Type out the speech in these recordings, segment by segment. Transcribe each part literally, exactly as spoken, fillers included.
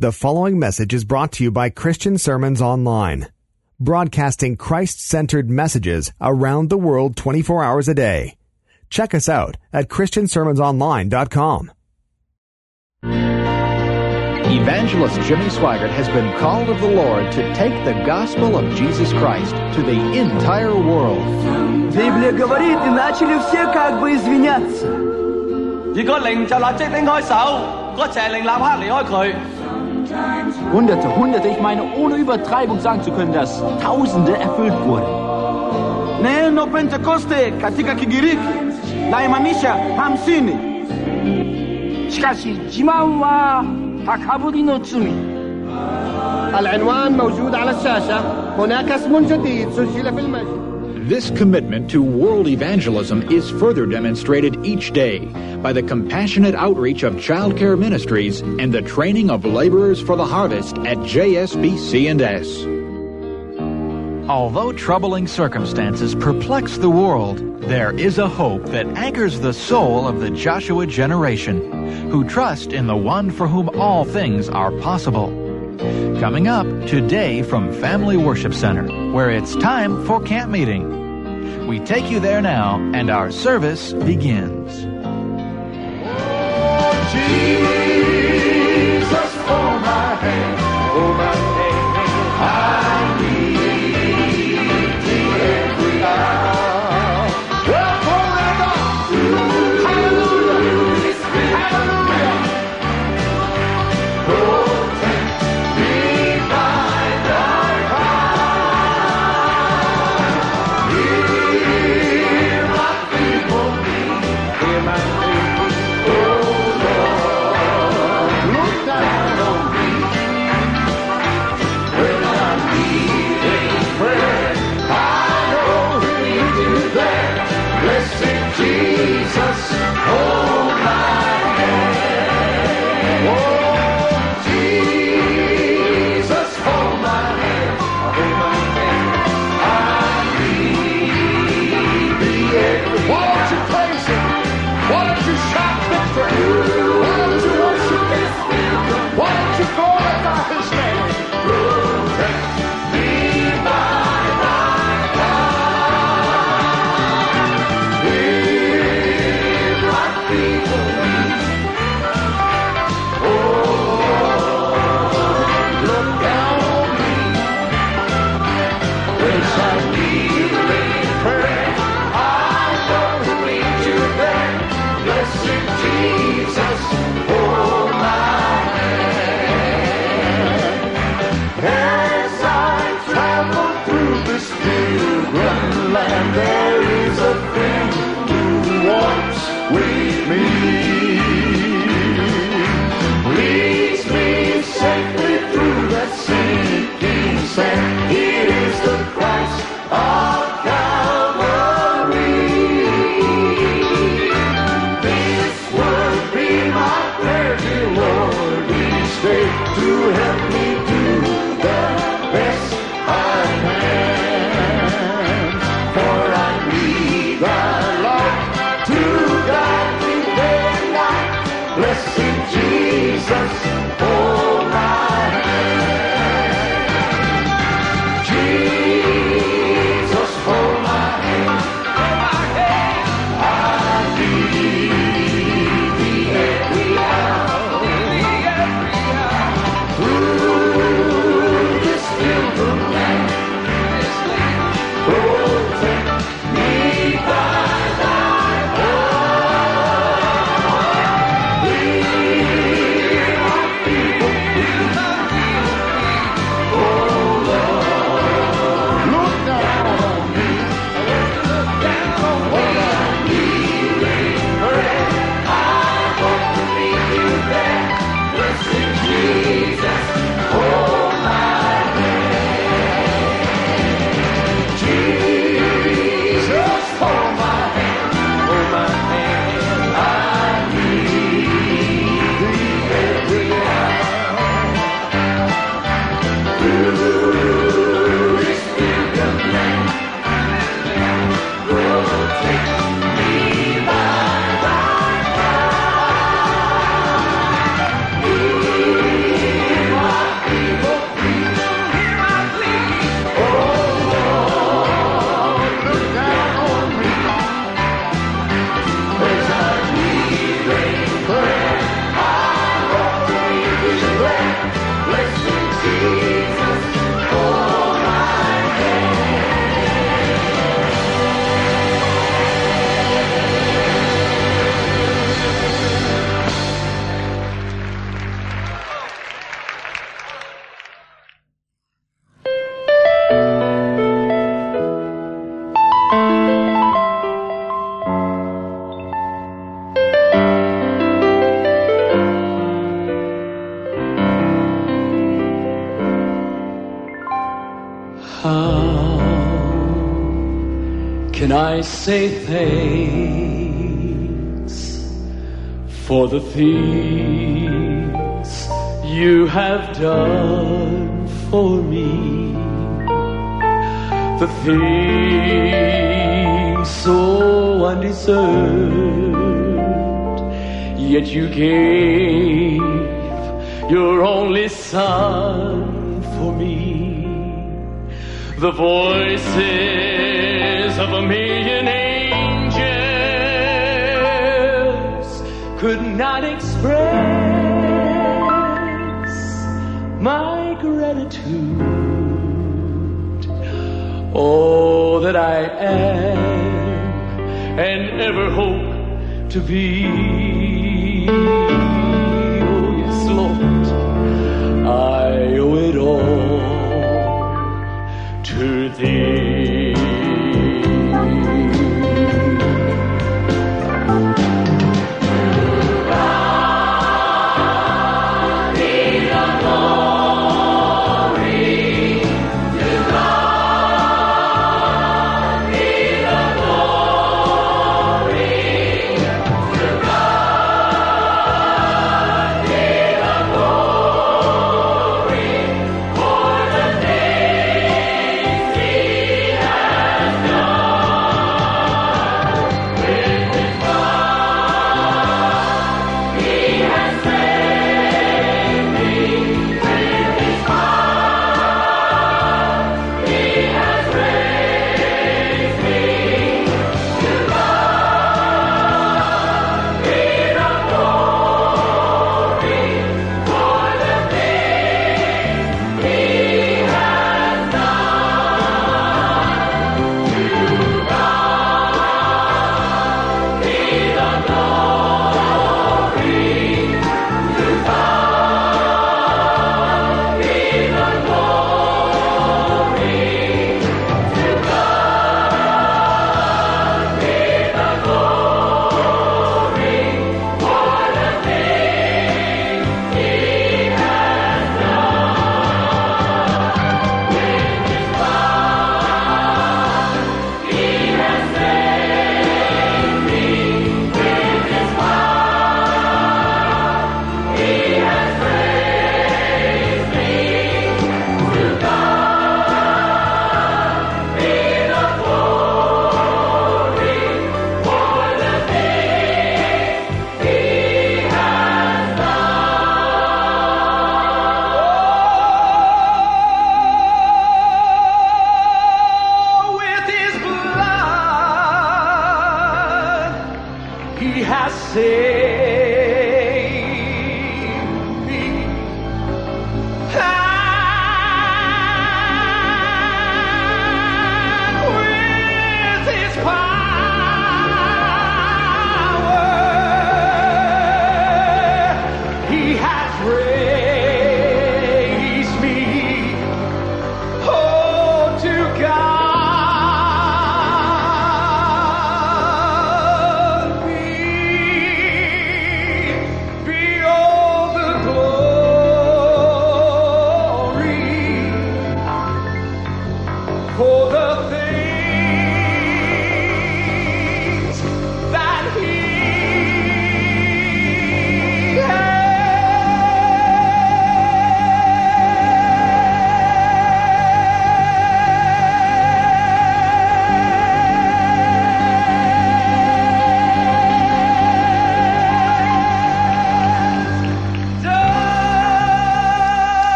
The following message is brought to you by Christian Sermons Online, broadcasting Christ-centered messages around the world twenty-four hours a day. Check us out at christian sermons online dot com. Evangelist Jimmy Swaggart has been called of the Lord to take the gospel of Jesus Christ to the entire world. Библия говорит, и начали все как бы извиняться. 如果靈就立即拎開手，嗰邪靈立刻離開佢。 Hunderte, Hunderte, ich meine, ohne Übertreibung sagen zu können, dass Tausende erfüllt wurden. Neno Pentekoste katika Kigiriki naimaanisha hamsini. Shikashi jiman wa takaburi no tsumi. العنوان موجود على الشاشة. هناك اسم جديد سجل في المجد. This commitment to world evangelism is further demonstrated each day by the compassionate outreach of child care ministries and the training of laborers for the harvest at J S B C and S. Although troubling circumstances perplex the world, there is a hope that anchors the soul of the Joshua generation, who trust in the one for whom all things are possible. Coming up today from Family Worship Center, where it's time for camp meeting. We take you there now, and our service begins. Jesus, hold my hand, hold my hand. I need thee every hour. Well, forever. Hallelujah. Hallelujah. Protect me by thy power. Hear my feeble plea. Hear my feeble plea. Oh, Lord, look down on me when I'm needing prayer. I know He'll do that. Blessed Jesus, hold my hand. Oh, Jesus, hold my hand. Hold my hand. I need thee every. Why don't you praise Him? Why don't you shout victory? Why don't you worship Him? Why don't you glorify His name? Protect me by thy power. Hear my feeble plea. Oh, look down on me when I'm kneeling in prayer. I know He'll lead you there. Blessed Jesus, hold my hand. As I travel through this pilgrim land, there is a friend who walks with me. Leads me safely through that sinking sand. It is the Christ of Calvary. This would be my prayer, dear Lord, each day to help me do the best I can. For I need thy light to guide me day and night. Blessed Jesus, hold my hand. Jesus, hold my hand. Hold my hand. I need thee every hour. Every hour. can I say thanks for the things you have done for me? The things so undeserved, yet you gave your only Son for me. The voices of a million angels could not express my gratitude. All that I am and ever hope to be. Oh yes, Lord, I owe it all to Thee.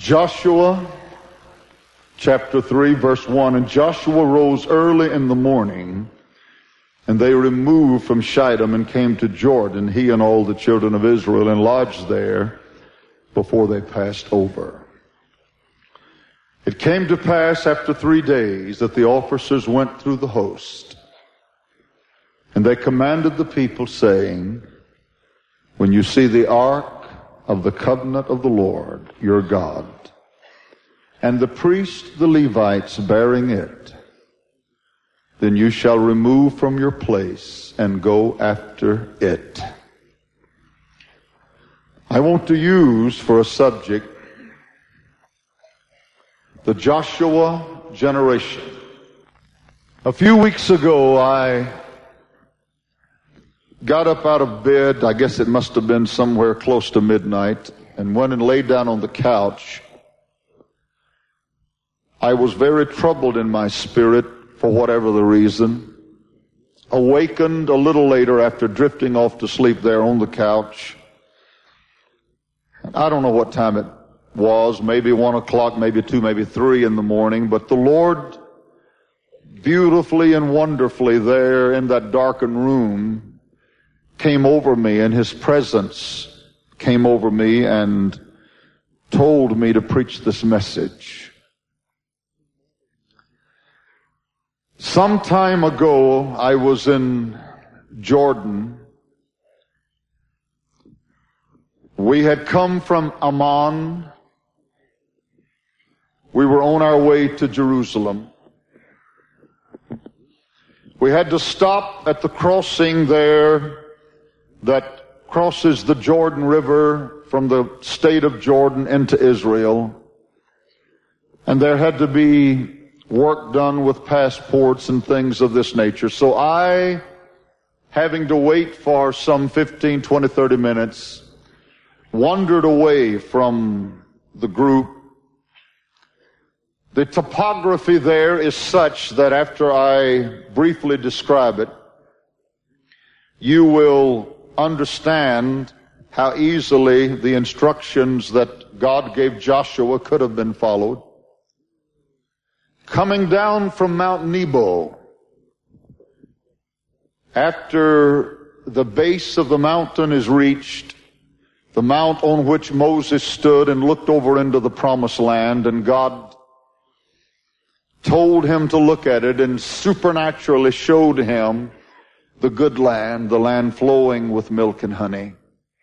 Joshua chapter three, verse one, and Joshua rose early in the morning, and they removed from Shittim and came to Jordan, he and all the children of Israel, and lodged there before they passed over. It came to pass after three days that the officers went through the host, and they commanded the people, saying, when you see the ark of the covenant of the Lord your God, and the priests, the Levites, bearing it, then you shall remove from your place and go after it. I want to use for a subject the Joshua generation. A few weeks ago, I got up out of bed, I guess it must have been somewhere close to midnight, and went and laid down on the couch. I was very troubled in my spirit for whatever the reason. Awakened a little later after drifting off to sleep there on the couch. I don't know what time it was, maybe one o'clock, maybe two, maybe three in the morning, but the Lord beautifully and wonderfully there in that darkened room came over me, and His presence came over me and told me to preach this message. Some time ago, I was in Jordan. We had come from Amman. We were on our way to Jerusalem. We had to stop at the crossing there that crosses the Jordan River from the state of Jordan into Israel. And there had to be work done with passports and things of this nature. So I, having to wait for some fifteen, twenty, thirty minutes, wandered away from the group. The topography there is such that after I briefly describe it, you will understand how easily the instructions that God gave Joshua could have been followed. Coming down from Mount Nebo, after the base of the mountain is reached, the mount on which Moses stood and looked over into the promised land, and God told him to look at it and supernaturally showed him the good land, the land flowing with milk and honey.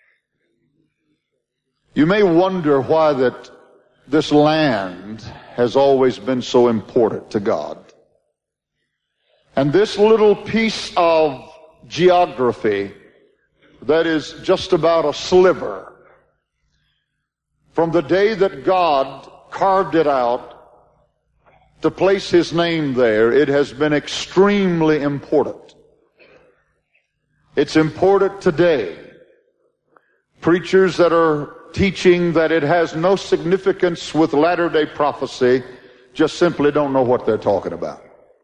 You may wonder why that this land has always been so important to God. And this little piece of geography that is just about a sliver, from the day that God carved it out to place His name there, it has been extremely important. It's important today. Preachers that are teaching that it has no significance with latter-day prophecy just simply don't know what they're talking about.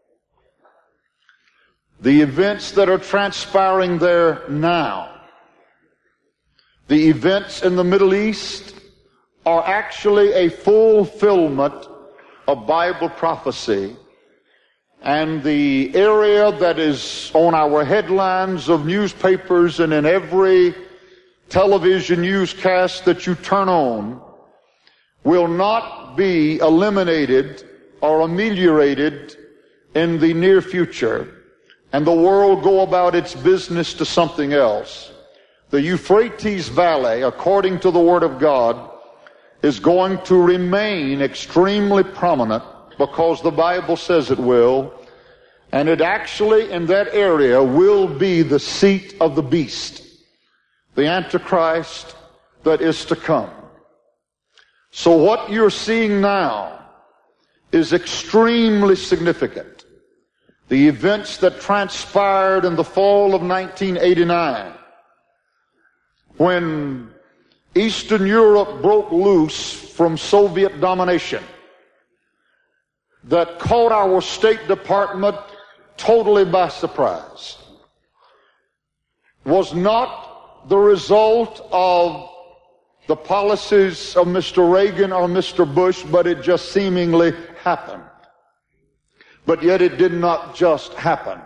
The events that are transpiring there now, the events in the Middle East, are actually a fulfillment of Bible prophecy. And the area that is on our headlines of newspapers and in every television newscast that you turn on will not be eliminated or ameliorated in the near future, and the world go about its business to something else. The Euphrates Valley, according to the Word of God, is going to remain extremely prominent because the Bible says it will, and it actually in that area will be the seat of the beast, the Antichrist that is to come. So what you're seeing now is extremely significant. The events that transpired in the fall of nineteen eighty-nine, when Eastern Europe broke loose from Soviet domination, that caught our State Department totally by surprise, was not the result of the policies of Mister Reagan or Mister Bush, but it just seemingly happened. But yet it did not just happen.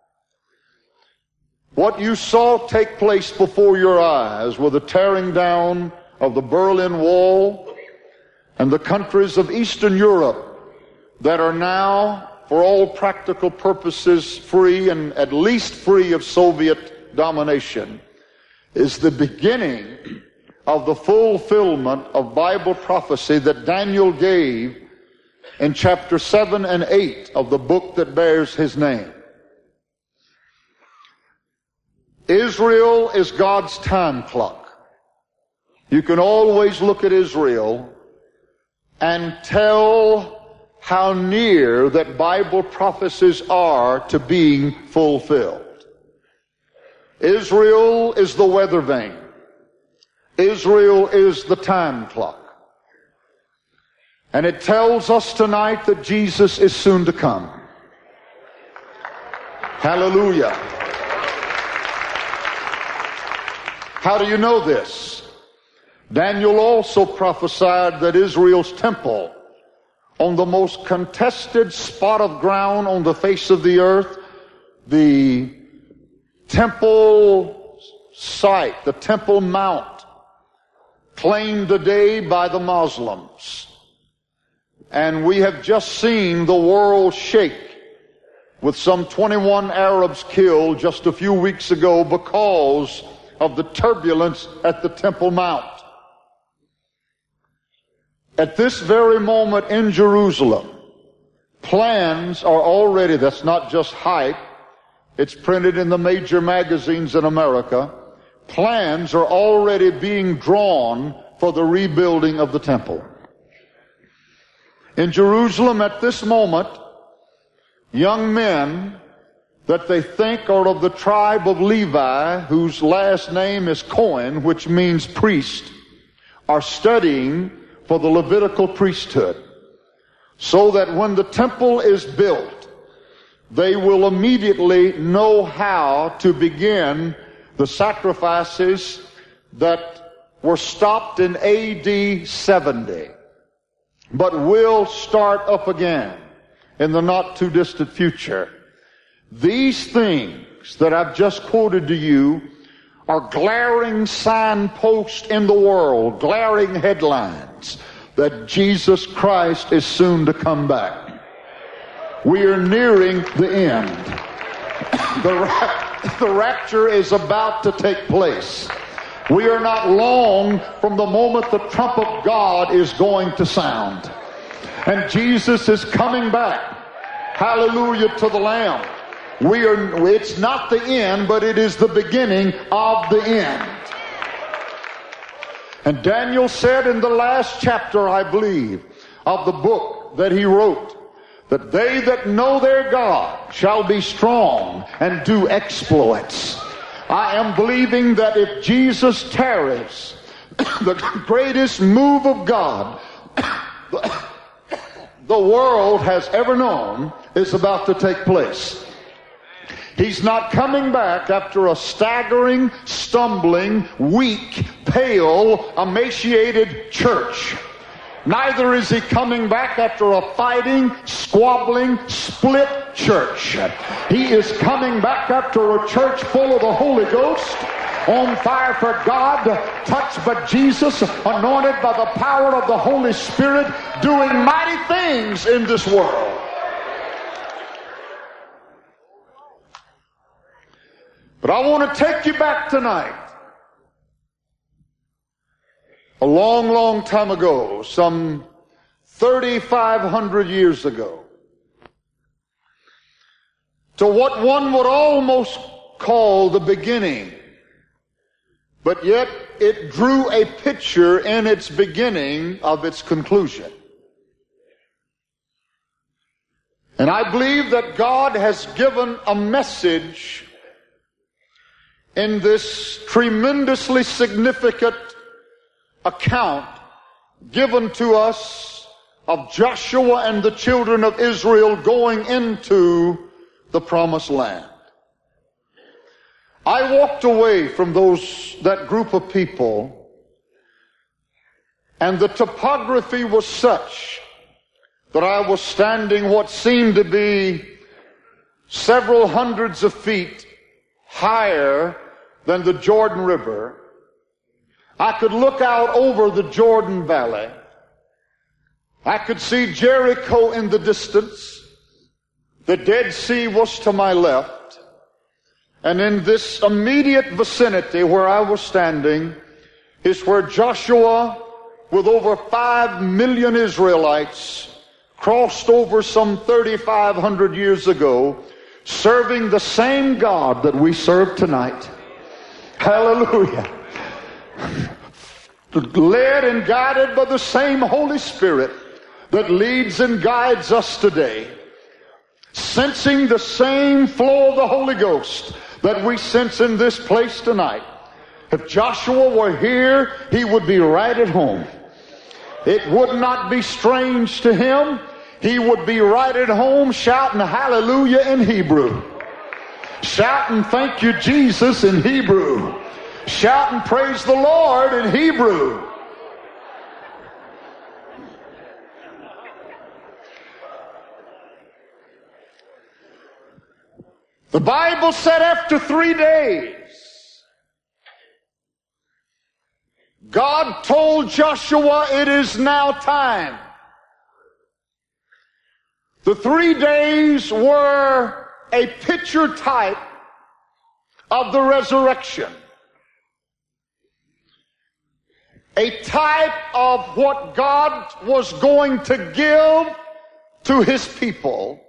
What you saw take place before your eyes were the tearing down of the Berlin Wall and the countries of Eastern Europe that are now, for all practical purposes, free and at least free of Soviet domination, is the beginning of the fulfillment of Bible prophecy that Daniel gave in chapter seven and eight of the book that bears his name. Israel is God's time clock. You can always look at Israel and tell how near that Bible prophecies are to being fulfilled. Israel is the weather vane. Israel is the time clock. And it tells us tonight that Jesus is soon to come. Hallelujah. How do you know this? Daniel also prophesied that Israel's temple, on the most contested spot of ground on the face of the earth, the temple site, the Temple Mount, claimed today by the Muslims. And we have just seen the world shake with some twenty-one Arabs killed just a few weeks ago because of the turbulence at the Temple Mount. At this very moment in Jerusalem, plans are already, that's not just hype, it's printed in the major magazines in America, plans are already being drawn for the rebuilding of the temple. In Jerusalem at this moment, young men that they think are of the tribe of Levi, whose last name is Cohen, which means priest, are studying for the Levitical priesthood, so that when the temple is built, they will immediately know how to begin the sacrifices that were stopped in A D seventy, but will start up again in the not too distant future. These things that I've just quoted to you are glaring signposts in the world, glaring headlines that Jesus Christ is soon to come back. We are nearing the end. The, ra- the rapture is about to take place. We are not long from the moment the trump of God is going to sound. And Jesus is coming back. Hallelujah to the Lamb. We are, it's not the end, but it is the beginning of the end. And Daniel said in the last chapter, I believe, of the book that he wrote, that they that know their God shall be strong and do exploits. I am believing that if Jesus tarries, the greatest move of God the world has ever known is about to take place. He's not coming back after a staggering, stumbling, weak, pale, emaciated church. Neither is he coming back after a fighting, squabbling, split church. He is coming back after a church full of the Holy Ghost, on fire for God, touched by Jesus, anointed by the power of the Holy Spirit, doing mighty things in this world. But I want to take you back tonight. A long, long time ago, some thirty-five hundred years ago, to what one would almost call the beginning, but yet it drew a picture in its beginning of its conclusion. And I believe that God has given a message in this tremendously significant account given to us of Joshua and the children of Israel going into the promised land. I walked away from those that group of people And the topography was such that I was standing what seemed to be several hundreds of feet higher than the Jordan River. I could look out over the Jordan Valley. I could see Jericho in the distance. The Dead Sea was to my left. And in this immediate vicinity where I was standing is where Joshua, with over five million Israelites, crossed over some thirty-five hundred years ago, serving the same God that we serve tonight. Hallelujah. Led and guided by the same Holy Spirit that leads and guides us today. Sensing the same flow of the Holy Ghost that we sense in this place tonight. If Joshua were here, he would be right at home. It would not be strange to him. He would be right at home shouting hallelujah in Hebrew. Shouting thank you Jesus in Hebrew. Shouting praise the Lord in Hebrew. The Bible said after three days, God told Joshua, it is now time. The three days were a picture type of the resurrection. A type of what God was going to give to His people.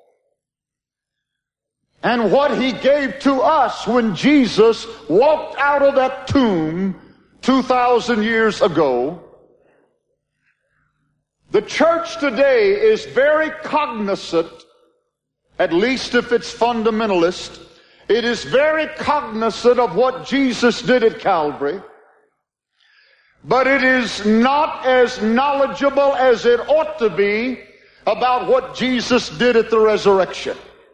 And what He gave to us when Jesus walked out of that tomb two thousand years ago. The church today is very cognizant, at least if it's fundamentalist, it is very cognizant of what Jesus did at Calvary, but it is not as knowledgeable as it ought to be about what Jesus did at the resurrection.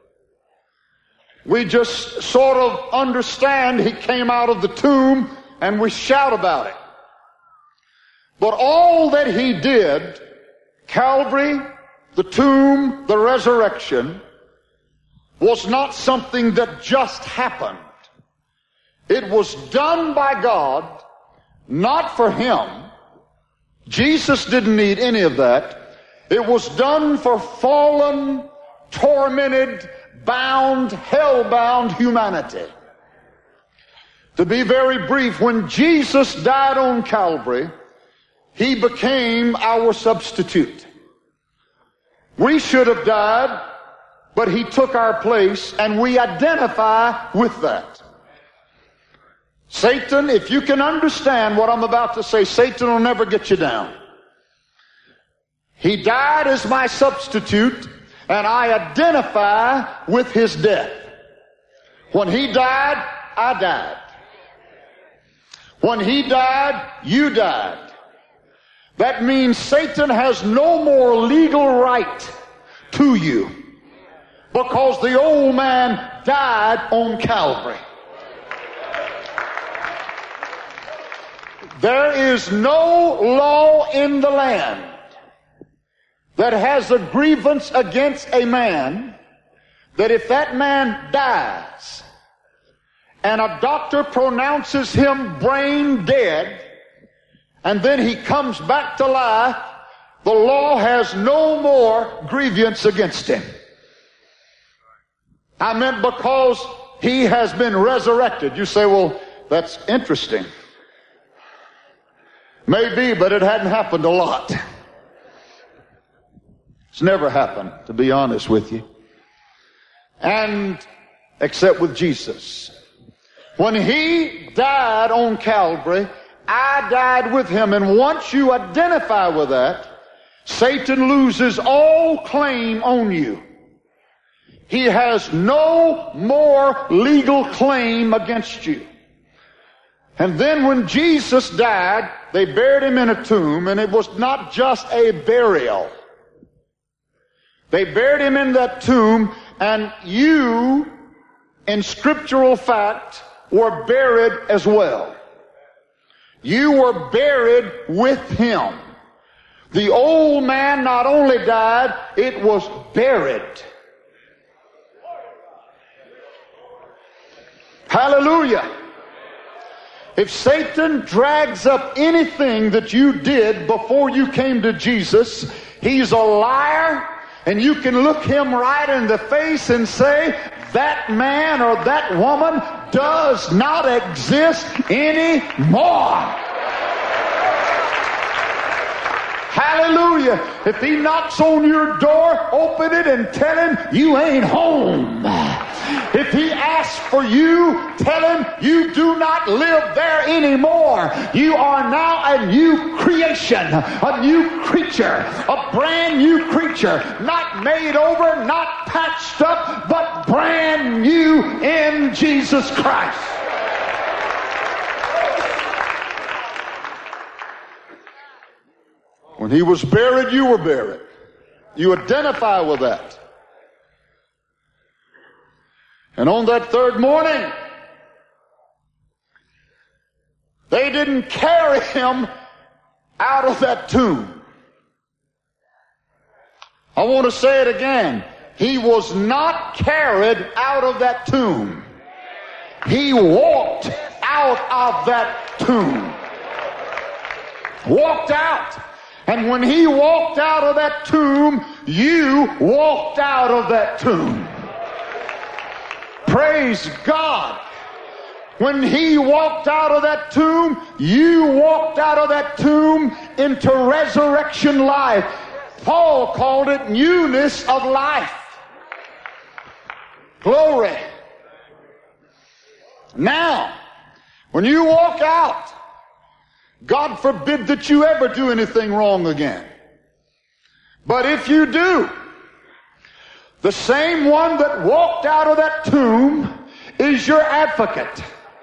We just sort of understand He came out of the tomb and we shout about it. But all that He did, Calvary, the tomb, the resurrection, was not something that just happened. It was done by God, not for Him. Jesus didn't need any of that. It was done for fallen, tormented, bound, hell-bound humanity. To be very brief, when Jesus died on Calvary, He became our substitute. We should have died, but He took our place, and we identify with that. Satan, if you can understand what I'm about to say, Satan will never get you down. He died as my substitute, and I identify with His death. When He died, I died. When He died, you died. That means Satan has no more legal right to you because the old man died on Calvary. There is no law in the land that has a grievance against a man that if that man dies and a doctor pronounces him brain dead and then he comes back to life, the law has no more grievance against him. I meant because he has been resurrected. You say, well, that's interesting. Maybe, but it hadn't happened a lot. It's never happened, to be honest with you. And except with Jesus. When He died on Calvary, I died with Him. And once you identify with that, Satan loses all claim on you. He has no more legal claim against you. And then when Jesus died, they buried Him in a tomb, and it was not just a burial. They buried Him in that tomb, and you, in scriptural fact, were buried as well. You were buried with Him. The old man not only died, it was buried. Hallelujah. If Satan drags up anything that you did before you came to Jesus, he's a liar, and you can look him right in the face and say, that man or that woman does not exist anymore. Hallelujah. If he knocks on your door, open it and tell him you ain't home. If he asks for you, tell him you do not live there anymore. You are now a new creation, a new creature, a brand new creature, not made over, not patched up, but brand new in Jesus Christ. When he was buried, you were buried. You identify with that. And on that third morning, they didn't carry him out of that tomb. I want to say it again. He was not carried out of that tomb. He walked out of that tomb. Walked out. And when he walked out of that tomb, you walked out of that tomb. Praise God. When he walked out of that tomb, you walked out of that tomb into resurrection life. Paul called it newness of life. Glory. Now, when you walk out, God forbid that you ever do anything wrong again. But if you do, the same one that walked out of that tomb is your advocate.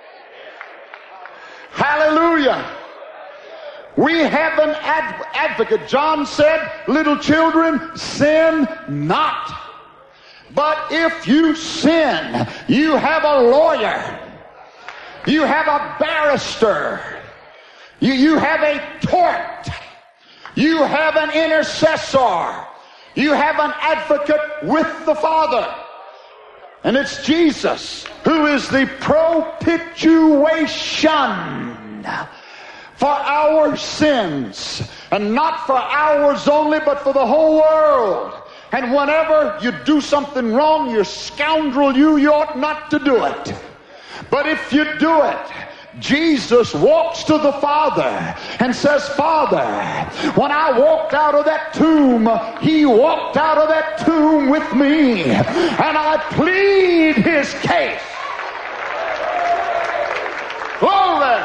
Hallelujah. We have an ad- advocate. John said, little children, sin not. But if you sin, you have a lawyer. You have a barrister. You, you have a tort. You have an intercessor. You have an advocate with the Father. And it's Jesus who is the propitiation for our sins. And not for ours only, but for the whole world. And whenever you do something wrong, you scoundrel, you, you ought not to do it. But if you do it, Jesus walks to the Father and says, Father, when I walked out of that tomb, he walked out of that tomb with me, and I plead his case. Glory.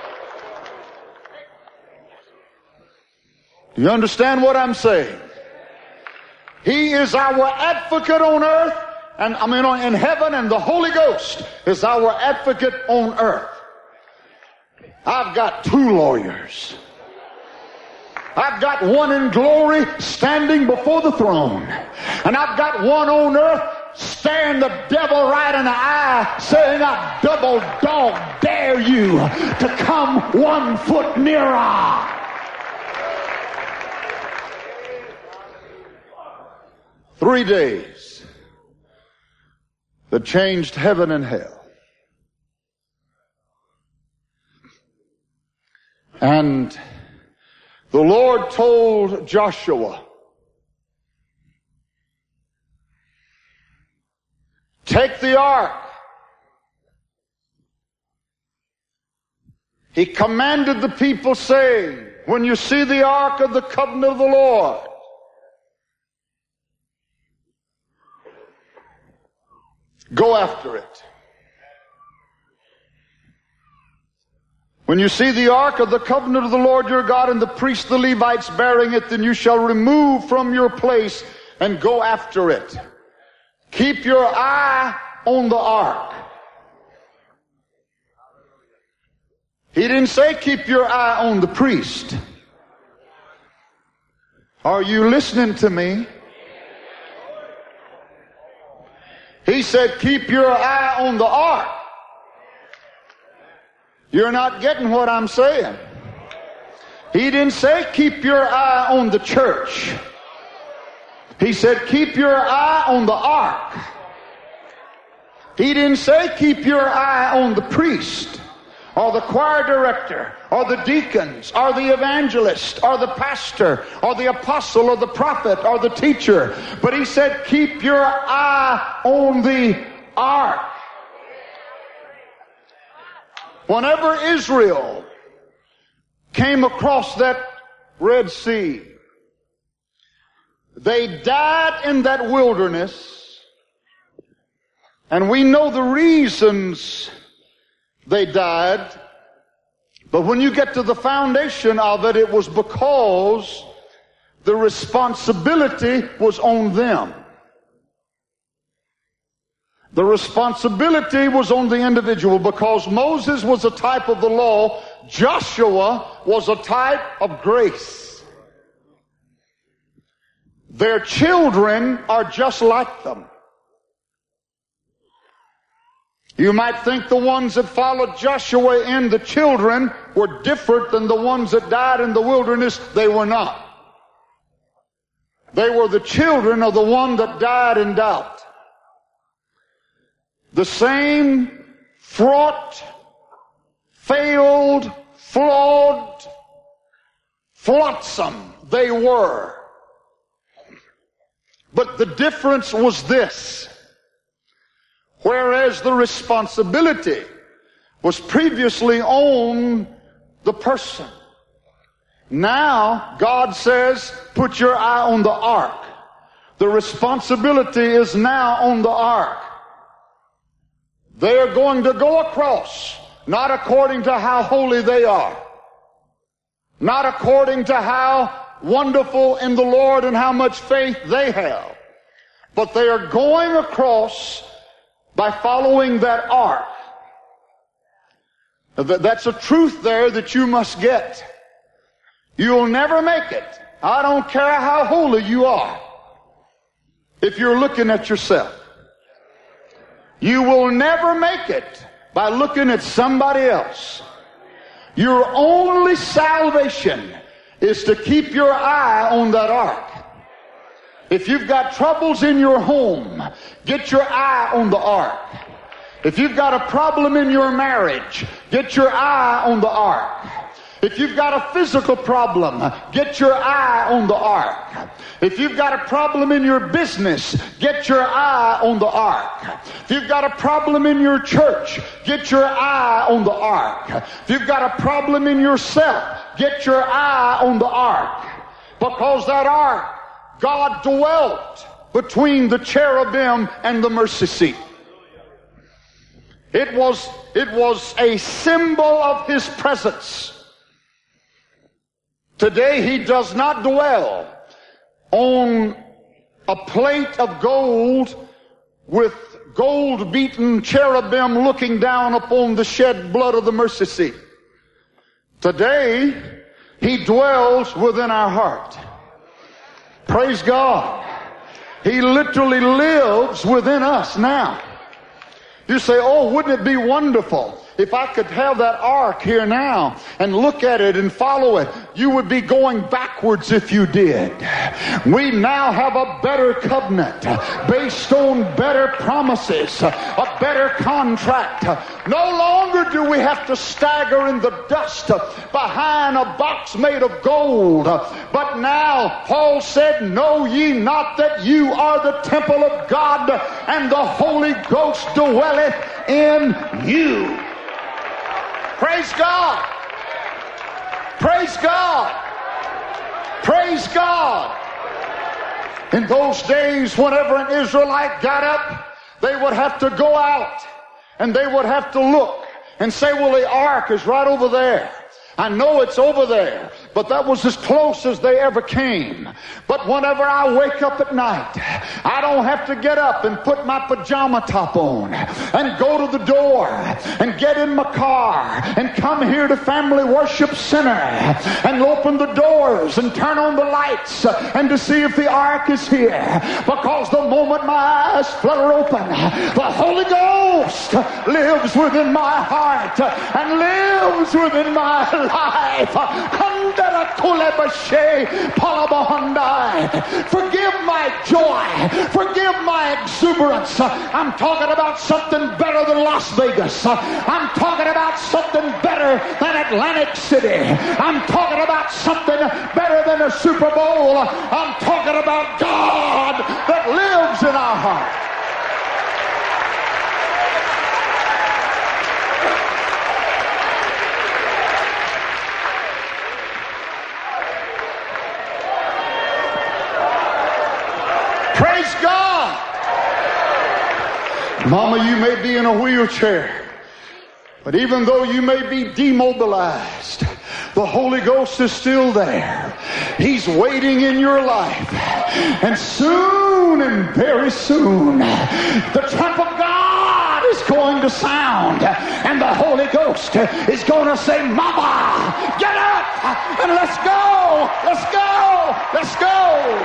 Do you understand what I'm saying? He is our advocate on earth, and I mean in heaven, and the Holy Ghost is our advocate on earth. I've got two lawyers. I've got one in glory standing before the throne. And I've got one on earth staring the devil right in the eye saying, I double dog dare you to come one foot nearer. Three days that changed heaven and hell. And the Lord told Joshua, take the ark. He commanded the people, saying, when you see the ark of the covenant of the Lord, go after it. When you see the ark of the covenant of the Lord your God and the priests, the Levites, bearing it, then you shall remove from your place and go after it. Keep your eye on the ark. He didn't say keep your eye on the priest. Are you listening to me? He said keep your eye on the ark. You're not getting what I'm saying. He didn't say keep your eye on the church. He said keep your eye on the ark. He didn't say keep your eye on the priest or the choir director or the deacons or the evangelist or the pastor or the apostle or the prophet or the teacher. But he said keep your eye on the ark. Whenever Israel came across that Red Sea, they died in that wilderness. And we know the reasons they died. But when you get to the foundation of it, it was because the responsibility was on them. The responsibility was on the individual, because Moses was a type of the law. Joshua was a type of grace. Their children are just like them. You might think the ones that followed Joshua in, the children, were different than the ones that died in the wilderness. They were not. They were the children of the one that died in doubt. The same fraught, failed, flawed, flotsam they were. But the difference was this. Whereas the responsibility was previously on the person, now God says, put your eye on the ark. The responsibility is now on the ark. They are going to go across, not according to how holy they are, not according to how wonderful in the Lord and how much faith they have, but they are going across by following that ark. That's a truth there that you must get. You'll never make it. I don't care how holy you are, if you're looking at yourself. You will never make it by looking at somebody else. Your only salvation is to keep your eye on that ark. If you've got troubles in your home, get your eye on the ark. If you've got a problem in your marriage, get your eye on the ark. If you've got a physical problem, get your eye on the ark. If you've got a problem in your business, get your eye on the ark. If you've got a problem in your church, get your eye on the ark. If you've got a problem in yourself, get your eye on the ark. Because that ark, God dwelt between the cherubim and the mercy seat. It was, it was a symbol of His presence. Today He does not dwell on a plate of gold with gold-beaten cherubim looking down upon the shed blood of the mercy seat. Today He dwells within our heart. Praise God. He literally lives within us now. You say, oh, wouldn't it be wonderful if I could have that ark here now and look at it and follow it? You would be going backwards if you did. We now have a better covenant based on better promises, a better contract. No longer do we have to stagger in the dust behind a box made of gold. But now Paul said, know ye not that you are the temple of God, and the Holy Ghost dwelleth in you. Praise God. Praise God. Praise God. In those days, whenever an Israelite got up, they would have to go out and they would have to look and say, well, the ark is right over there. I know it's over there, but that was as close as they ever came. But whenever I wake up at night, I don't have to get up and put my pajama top on and go to the door and get in my car and come here to Family Worship Center and open the doors and turn on the lights and to see if the ark is here. Because the moment my eyes flutter open, the Holy Ghost lives within my heart and lives within my life. Forgive my joy. Forgive my exuberance. I'm talking about something better than Las Vegas. I'm talking about something better than Atlantic City. I'm talking about something better than a Super Bowl. I'm talking about God that lives in our hearts. Praise God. Mama, you may be in a wheelchair, but even though you may be demobilized, the Holy Ghost is still there. He's waiting in your life. And soon and very soon, the trump of God is going to sound, and the Holy Ghost is going to say, Mama, get up and let's go, let's go, let's go.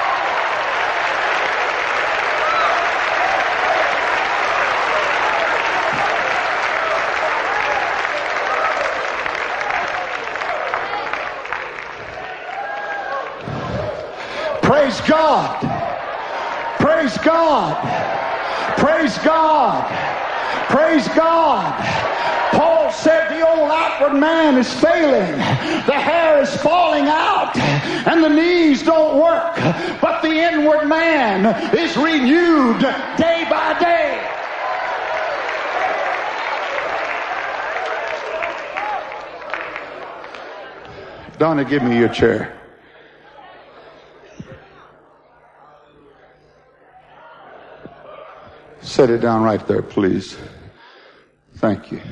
Praise God. Praise God. Praise God. Praise God. Paul said the old outward man is failing. The hair is falling out and the knees don't work. But the inward man is renewed day by day. Donna, give me your chair. Set it down right there, please. Thank you.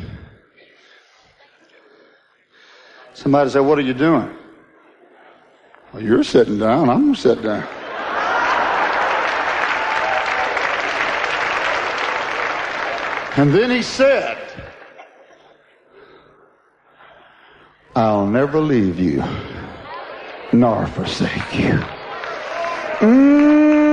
Somebody said, what are you doing? Well, you're sitting down. I'm going to sit down. And then he said, I'll never leave you nor forsake you. Mm.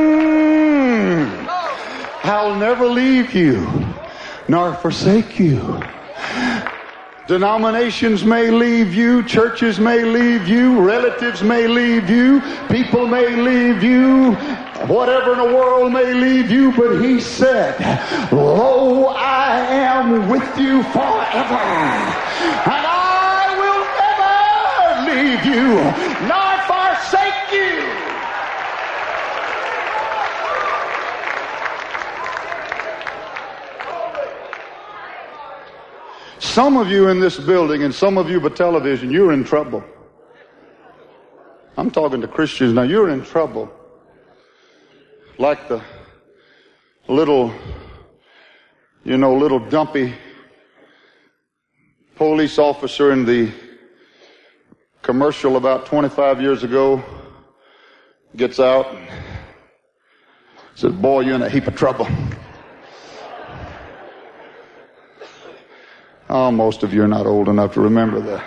I'll never leave you nor forsake you. Denominations may leave you, churches may leave you, relatives may leave you, people may leave you, whatever in the world may leave you, but he said, lo, I am with you forever, and I will never leave you nor forsake you. Some of you in this building and some of you by television, you're in trouble. I'm talking to Christians now. You're in trouble. Like the little, you know, little dumpy police officer in the commercial about twenty-five years ago gets out and says, boy, you're in a heap of trouble. Oh, most of you are not old enough to remember that.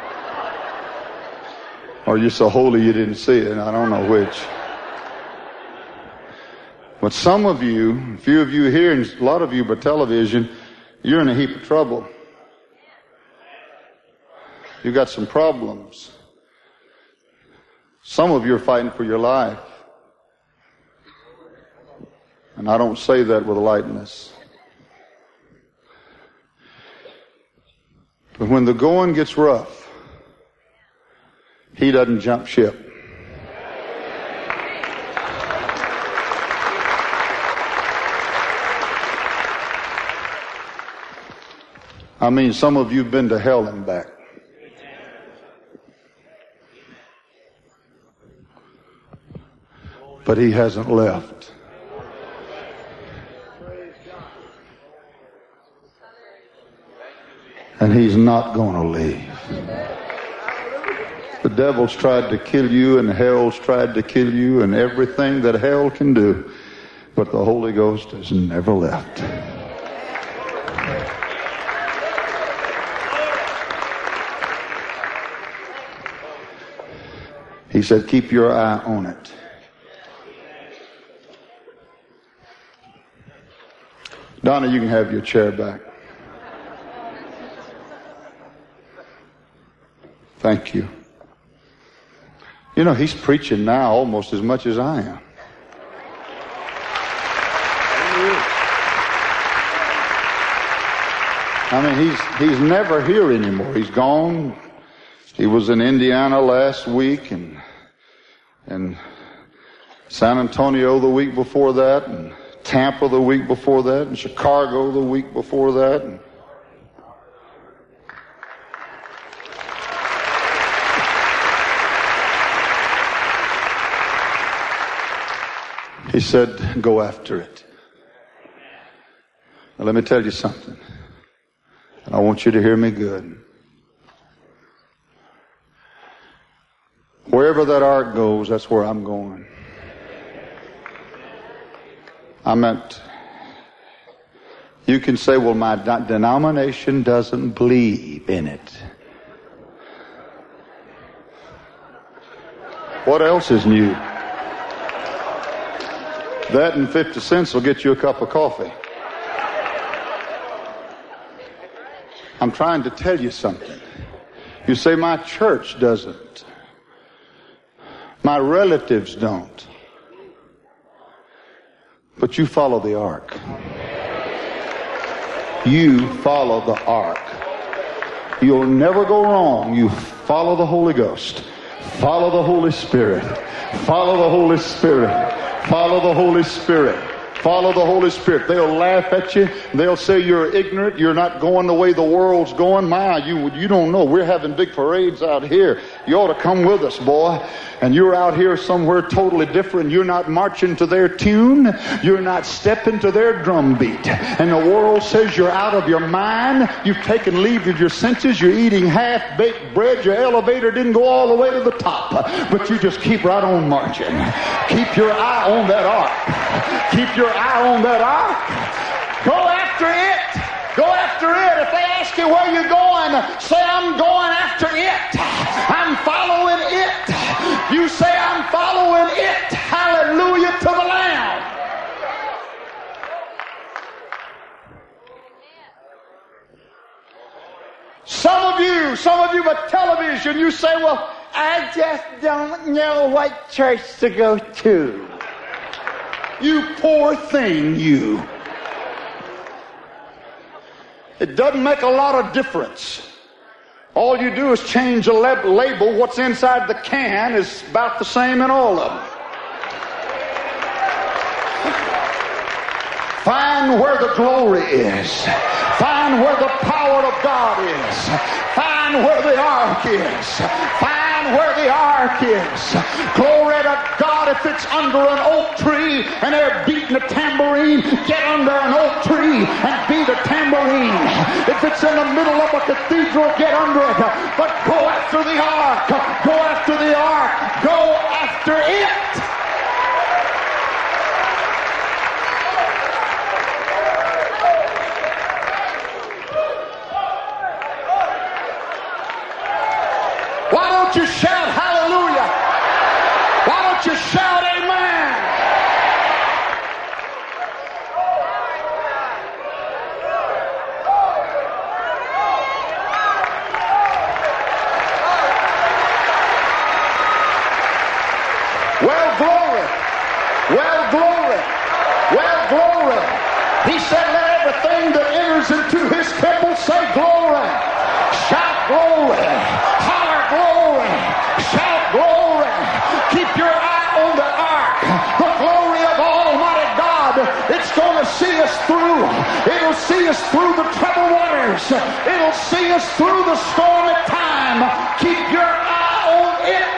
Or you're so holy you didn't see it. I don't know which. But some of you, a few of you here, and a lot of you by television, you're in a heap of trouble. You got some problems. Some of you are fighting for your life. And I don't say that with lightness. But when the going gets rough, he doesn't jump ship. I mean, some of you have been to hell and back. But he hasn't left. And he's not going to leave. The devil's tried to kill you and hell's tried to kill you and everything that hell can do. But the Holy Ghost has never left. He said, keep your eye on it. Donna, you can have your chair back. Thank you. You know, he's preaching now almost as much as I am. I mean, he's he's never here anymore. He's gone. He was in Indiana last week, and and San Antonio the week before that, and Tampa the week before that, and Chicago the week before that. And he said, go after it. Now let me tell you something. And I want you to hear me good. Wherever that ark goes, that's where I'm going. I meant, you can say, well, my denomination doesn't believe in it. What else is new? That and fifty cents will get you a cup of coffee. I'm trying to tell you something. You say, my church doesn't. My relatives don't. But you follow the ark. You follow the ark. You'll never go wrong. You follow the Holy Ghost. Follow the Holy Spirit. Follow the Holy Spirit. Follow the Holy Spirit. Follow the Holy Spirit. They'll laugh at you. They'll say you're ignorant. You're not going the way the world's going. My, you you don't know. We're having big parades out here. You ought to come with us, boy. And you're out here somewhere totally different. You're not marching to their tune. You're not stepping to their drum beat. And the world says you're out of your mind. You've taken leave of your senses. You're eating half-baked bread. Your elevator didn't go all the way to the top. But you just keep right on marching. Keep your eye on that ark. Keep your eye on that ark. Go after it. Go after it. If they ask you where you're going, say, I'm going after it. I'm following it. You say, I'm following it. Hallelujah to the Lamb. Some of you, some of you with television, you say, well, I just don't know what church to go to. You poor thing, you. It doesn't make a lot of difference. All you do is change a lab- label. What's inside the can is about the same in all of them. Find where the glory is. Find where the power of God is. Find where the ark is. Find where the ark is. Glory to God. If it's under an oak tree and they're beating a tambourine, get under an oak tree and beat a tambourine. If it's in the middle of a cathedral, get under it. But go after the ark. Go after the ark. Go after it. Why don't you shout hallelujah? Why don't you shout amen? Well, glory. Well, glory. Well, glory. He said, let everything that enters into his temple say glory. Shout glory. Glory. Shout glory. Keep your eye on the ark. The glory of Almighty God. It's going to see us through. It'll see us through the troubled waters. It'll see us through the stormy time. Keep your eye on it.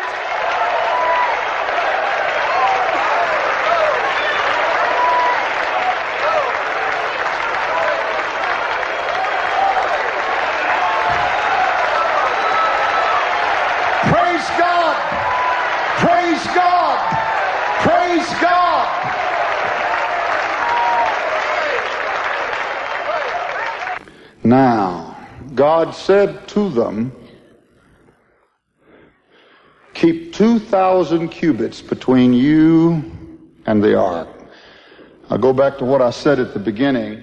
Praise God. Praise God. Now, God said to them, keep two thousand cubits between you and the ark. I'll go back to what I said at the beginning.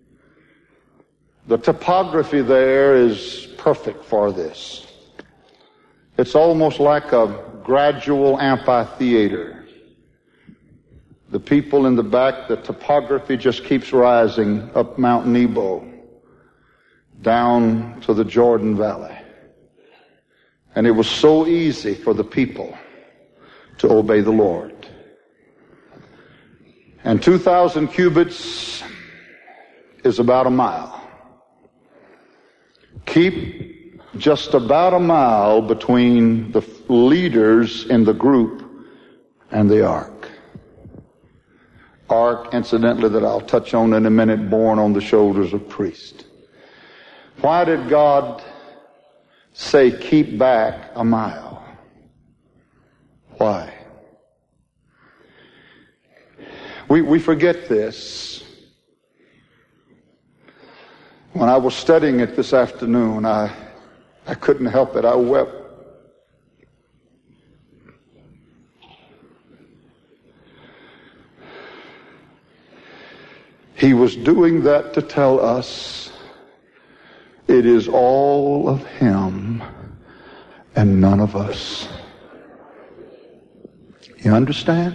The topography there is perfect for this. It's almost like a gradual amphitheater. The people in the back, the topography just keeps rising up Mount Nebo, down to the Jordan Valley. And it was so easy for the people to obey the Lord. And two thousand cubits is about a mile. Keep just about a mile between the leaders in the group and the ark. Ark, incidentally, that I'll touch on in a minute, borne on the shoulders of priests. Why did God say keep back a mile? Why? We, we forget this. When I was studying it this afternoon, I, I couldn't help it. I wept. He was doing that to tell us it is all of Him and none of us. You understand?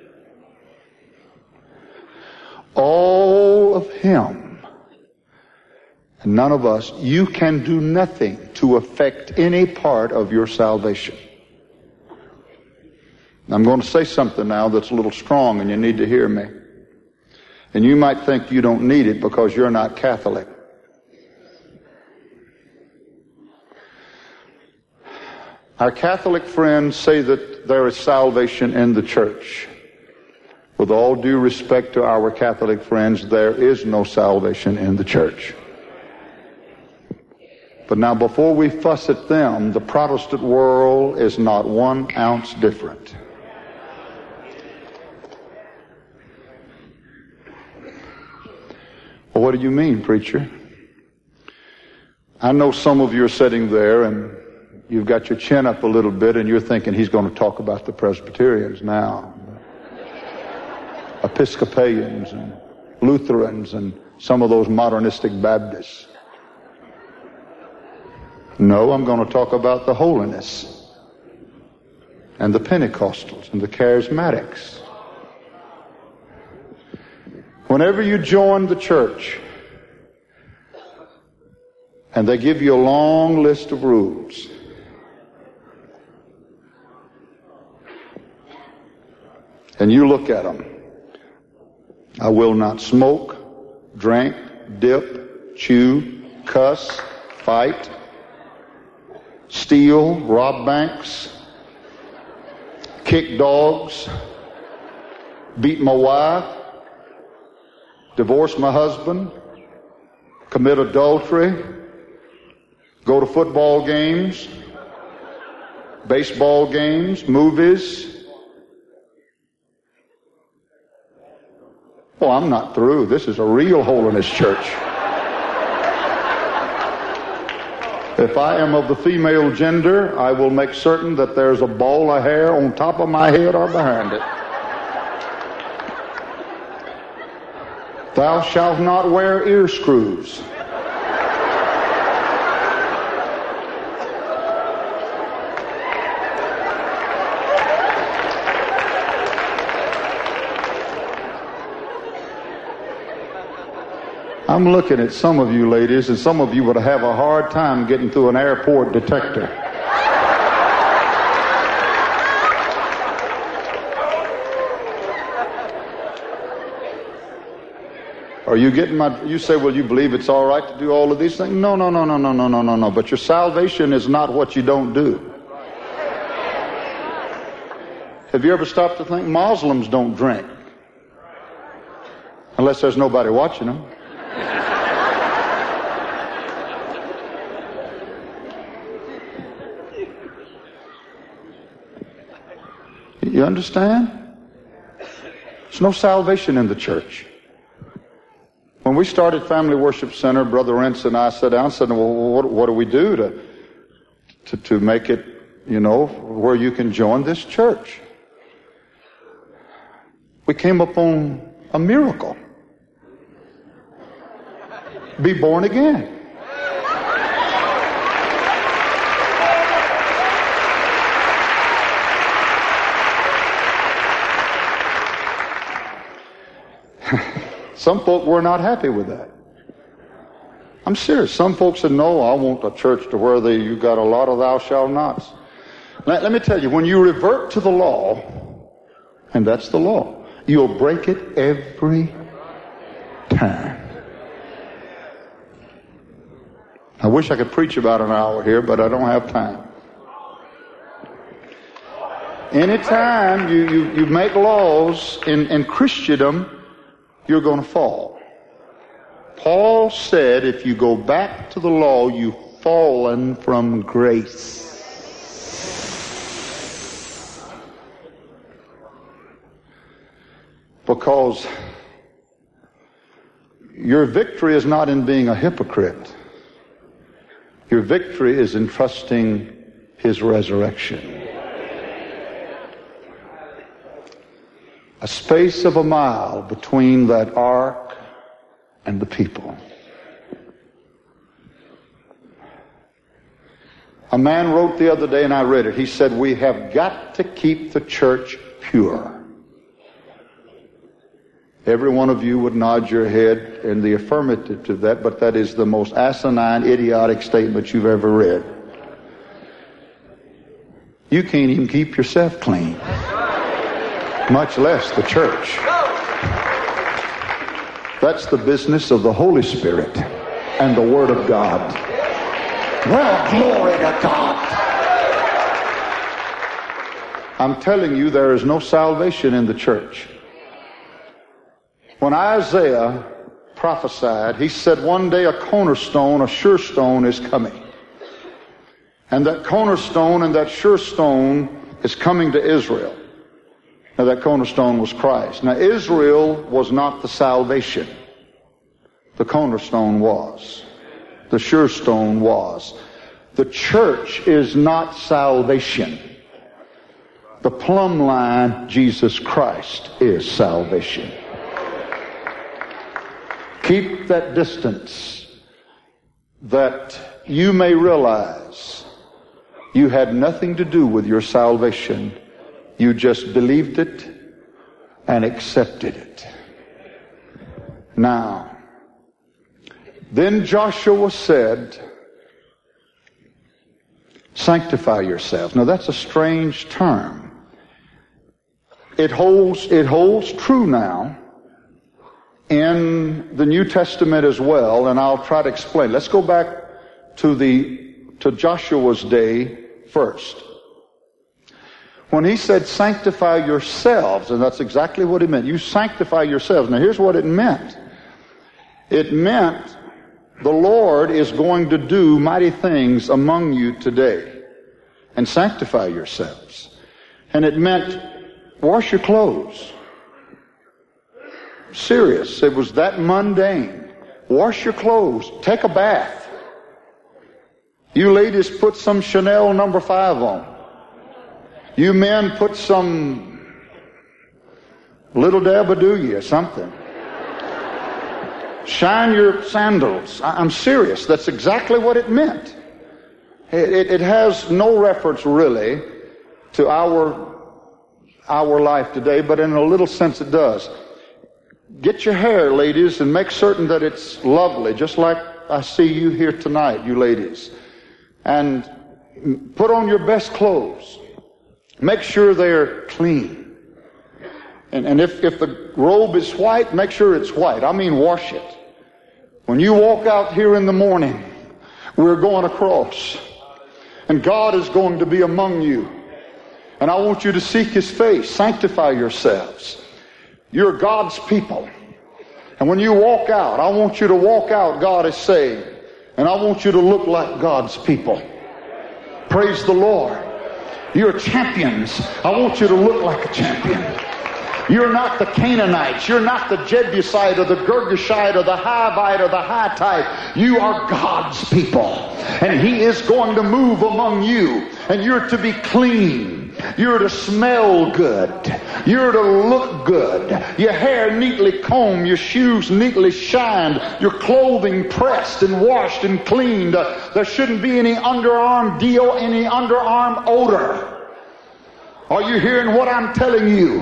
All of Him and none of us. You can do nothing to affect any part of your salvation. I'm going to say something now that's a little strong and you need to hear me. And you might think you don't need it because you're not Catholic. Our Catholic friends say that there is salvation in the church. With all due respect to our Catholic friends, there is no salvation in the church. But now before we fuss at them, the Protestant world is not one ounce different. Well, what do you mean, preacher? I know some of you are sitting there and you've got your chin up a little bit and you're thinking he's going to talk about the Presbyterians now. Episcopalians and Lutherans and some of those modernistic Baptists. No, I'm going to talk about the holiness and the Pentecostals and the Charismatics. Whenever you join the church and they give you a long list of rules, and you look at them, I will not smoke, drink, dip, chew, cuss, fight, steal, rob banks, kick dogs, beat my wife, divorce my husband, commit adultery, go to football games, baseball games, movies. Well, I'm not through. This is a real holiness church. If I am of the female gender, I will make certain that there's a ball of hair on top of my head or behind it. Thou shalt not wear ear screws. I'm looking at some of you ladies, and some of you would have a hard time getting through an airport detector. Are you getting my, you say, well, you believe it's all right to do all of these things? No, no, no, no, no, no, no, no, no. But your salvation is not what you don't do. Have you ever stopped to think Muslims don't drink? Unless there's nobody watching them. You understand? There's no salvation in the church. When we started Family Worship Center, Brother Rentz and I sat down and said, well, what, what do we do to, to, to make it, you know, where you can join this church? We came upon a miracle. Be born again. Some folk were not happy with that. I'm serious. Some folks said, no, I want a church to where they, you got a lot of thou shalt nots. Let, let me tell you, when you revert to the law, and that's the law, you'll break it every time. I wish I could preach about an hour here, but I don't have time. Anytime you, you, you make laws in, in Christendom, you're going to fall. Paul said, if you go back to the law, you've fallen from grace. Because your victory is not in being a hypocrite. Your victory is in trusting His resurrection. A space of a mile between that ark and the people. A man wrote the other day, and I read it. He said, we have got to keep the church pure. Every one of you would nod your head in the affirmative to that, but that is the most asinine, idiotic statement you've ever read. You can't even keep yourself clean, much less the church. That's the business of the Holy Spirit and the Word of God. Well, glory to God. I'm telling you, there is no salvation in the church. When Isaiah prophesied, he said one day a cornerstone, a sure stone is coming. And that cornerstone and that sure stone is coming to Israel. Now that cornerstone was Christ. Now Israel was not the salvation. The cornerstone was. The sure stone was. The church is not salvation. The plumb line, Jesus Christ, is salvation. Keep that distance, that you may realize you had nothing to do with your salvation. You just believed it and accepted it. Now, then Joshua said, sanctify yourselves. Now that's a strange term. It holds, it holds true now in the New Testament as well, and I'll try to explain. Let's go back to the to Joshua's day first. When he said sanctify yourselves, and that's exactly what he meant. You sanctify yourselves. Now here's what it meant. It meant the Lord is going to do mighty things among you today, and sanctify yourselves. And it meant wash your clothes. Serious. It was that mundane. Wash your clothes. Take a bath. You ladies put some Chanel number five on. You men put some Little Dabadooey or something. Shine your sandals. I'm serious. That's exactly what it meant. It, it, it has no reference really to our, our life today, but in a little sense it does. Get your hair, ladies, and make certain that it's lovely, just like I see you here tonight, you ladies. And put on your best clothes. Make sure they're clean. And, and if, if the robe is white, make sure it's white. I mean, wash it. When you walk out here in the morning, we're going across. And God is going to be among you. And I want you to seek His face. Sanctify yourselves. You're God's people. And when you walk out, I want you to walk out, God is saying, and I want you to look like God's people. Praise the Lord. You're champions. I want you to look like a champion. You're not the Canaanites. You're not the Jebusite or the Girgashite or the Hivite or the Hittite. You are God's people. And He is going to move among you. And you're to be clean. You're to smell good. You're to look good. Your hair neatly combed, your shoes neatly shined, your clothing pressed and washed and cleaned. Uh, there shouldn't be any underarm deal, any underarm odor. Are you hearing what I'm telling you?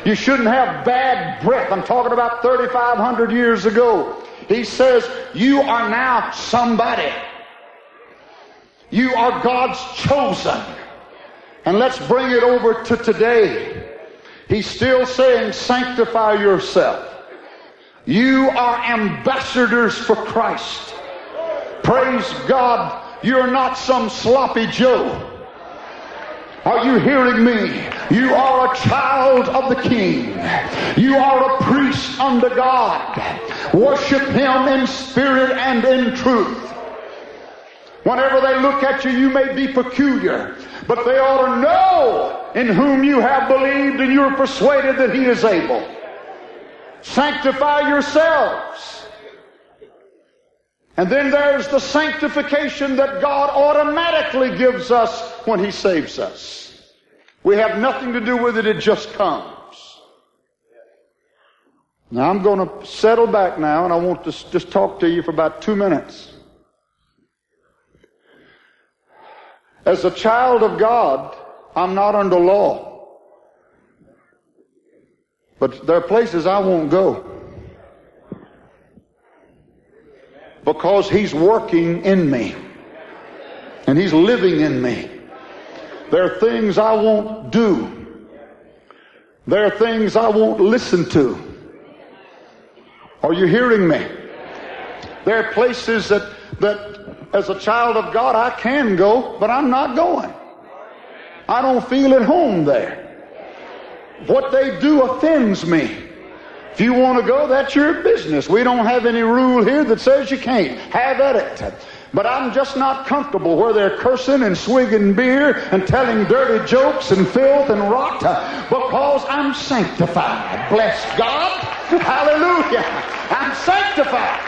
You shouldn't have bad breath. I'm talking about thirty-five hundred years ago. He says, you are now somebody. You are God's chosen. And let's bring it over to today. He's still saying, sanctify yourself. You are ambassadors for Christ. Praise God, you're not some sloppy Joe. Are you hearing me? You are a child of the King. You are a priest unto God. Worship Him in spirit and in truth. Whenever they look at you, you may be peculiar, but they ought to know in whom you have believed and you are persuaded that He is able. Sanctify yourselves. And then there's the sanctification that God automatically gives us when He saves us. We have nothing to do with it, it just comes. Now I'm going to settle back now, and I want to just talk to you for about two minutes. As a child of God, I'm not under law. But there are places I won't go. Because He's working in me. And He's living in me. There are things I won't do. There are things I won't listen to. Are you hearing me? There are places that, that as a child of God I can go, but I'm not going. I don't feel at home there. What they do offends me. If you want to go, that's your business. We don't have any rule here that says you can't. Have at it. But I'm just not comfortable where they're cursing and swigging beer and telling dirty jokes and filth and rot, because I'm sanctified. Bless God. Hallelujah. I'm sanctified.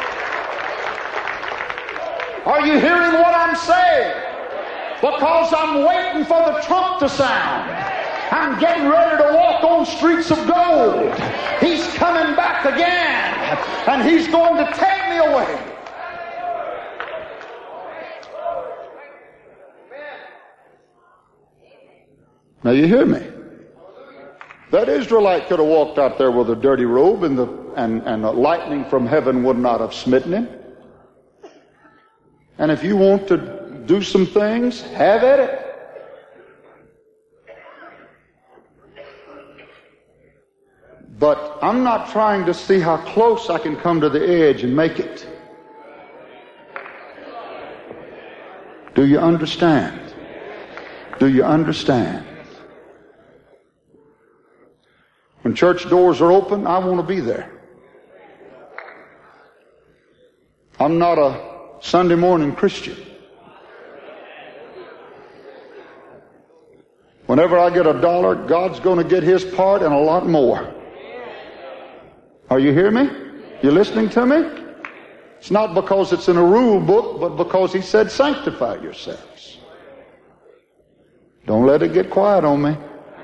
Are you hearing what I'm saying? Because I'm waiting for the trump to sound. I'm getting ready to walk on streets of gold. He's coming back again, and He's going to take me away. Now you hear me? That Israelite could have walked out there with a dirty robe, and the and, and the lightning from heaven would not have smitten him. And if you want to do some things, have at it. But I'm not trying to see how close I can come to the edge and make it. Do you understand? Do you understand? When church doors are open, I want to be there. I'm not a Sunday morning Christian. Whenever I get a dollar, God's going to get His part and a lot more. Are you hearing me? You listening to me? It's not because it's in a rule book, but because He said sanctify yourselves. Don't let it get quiet on me.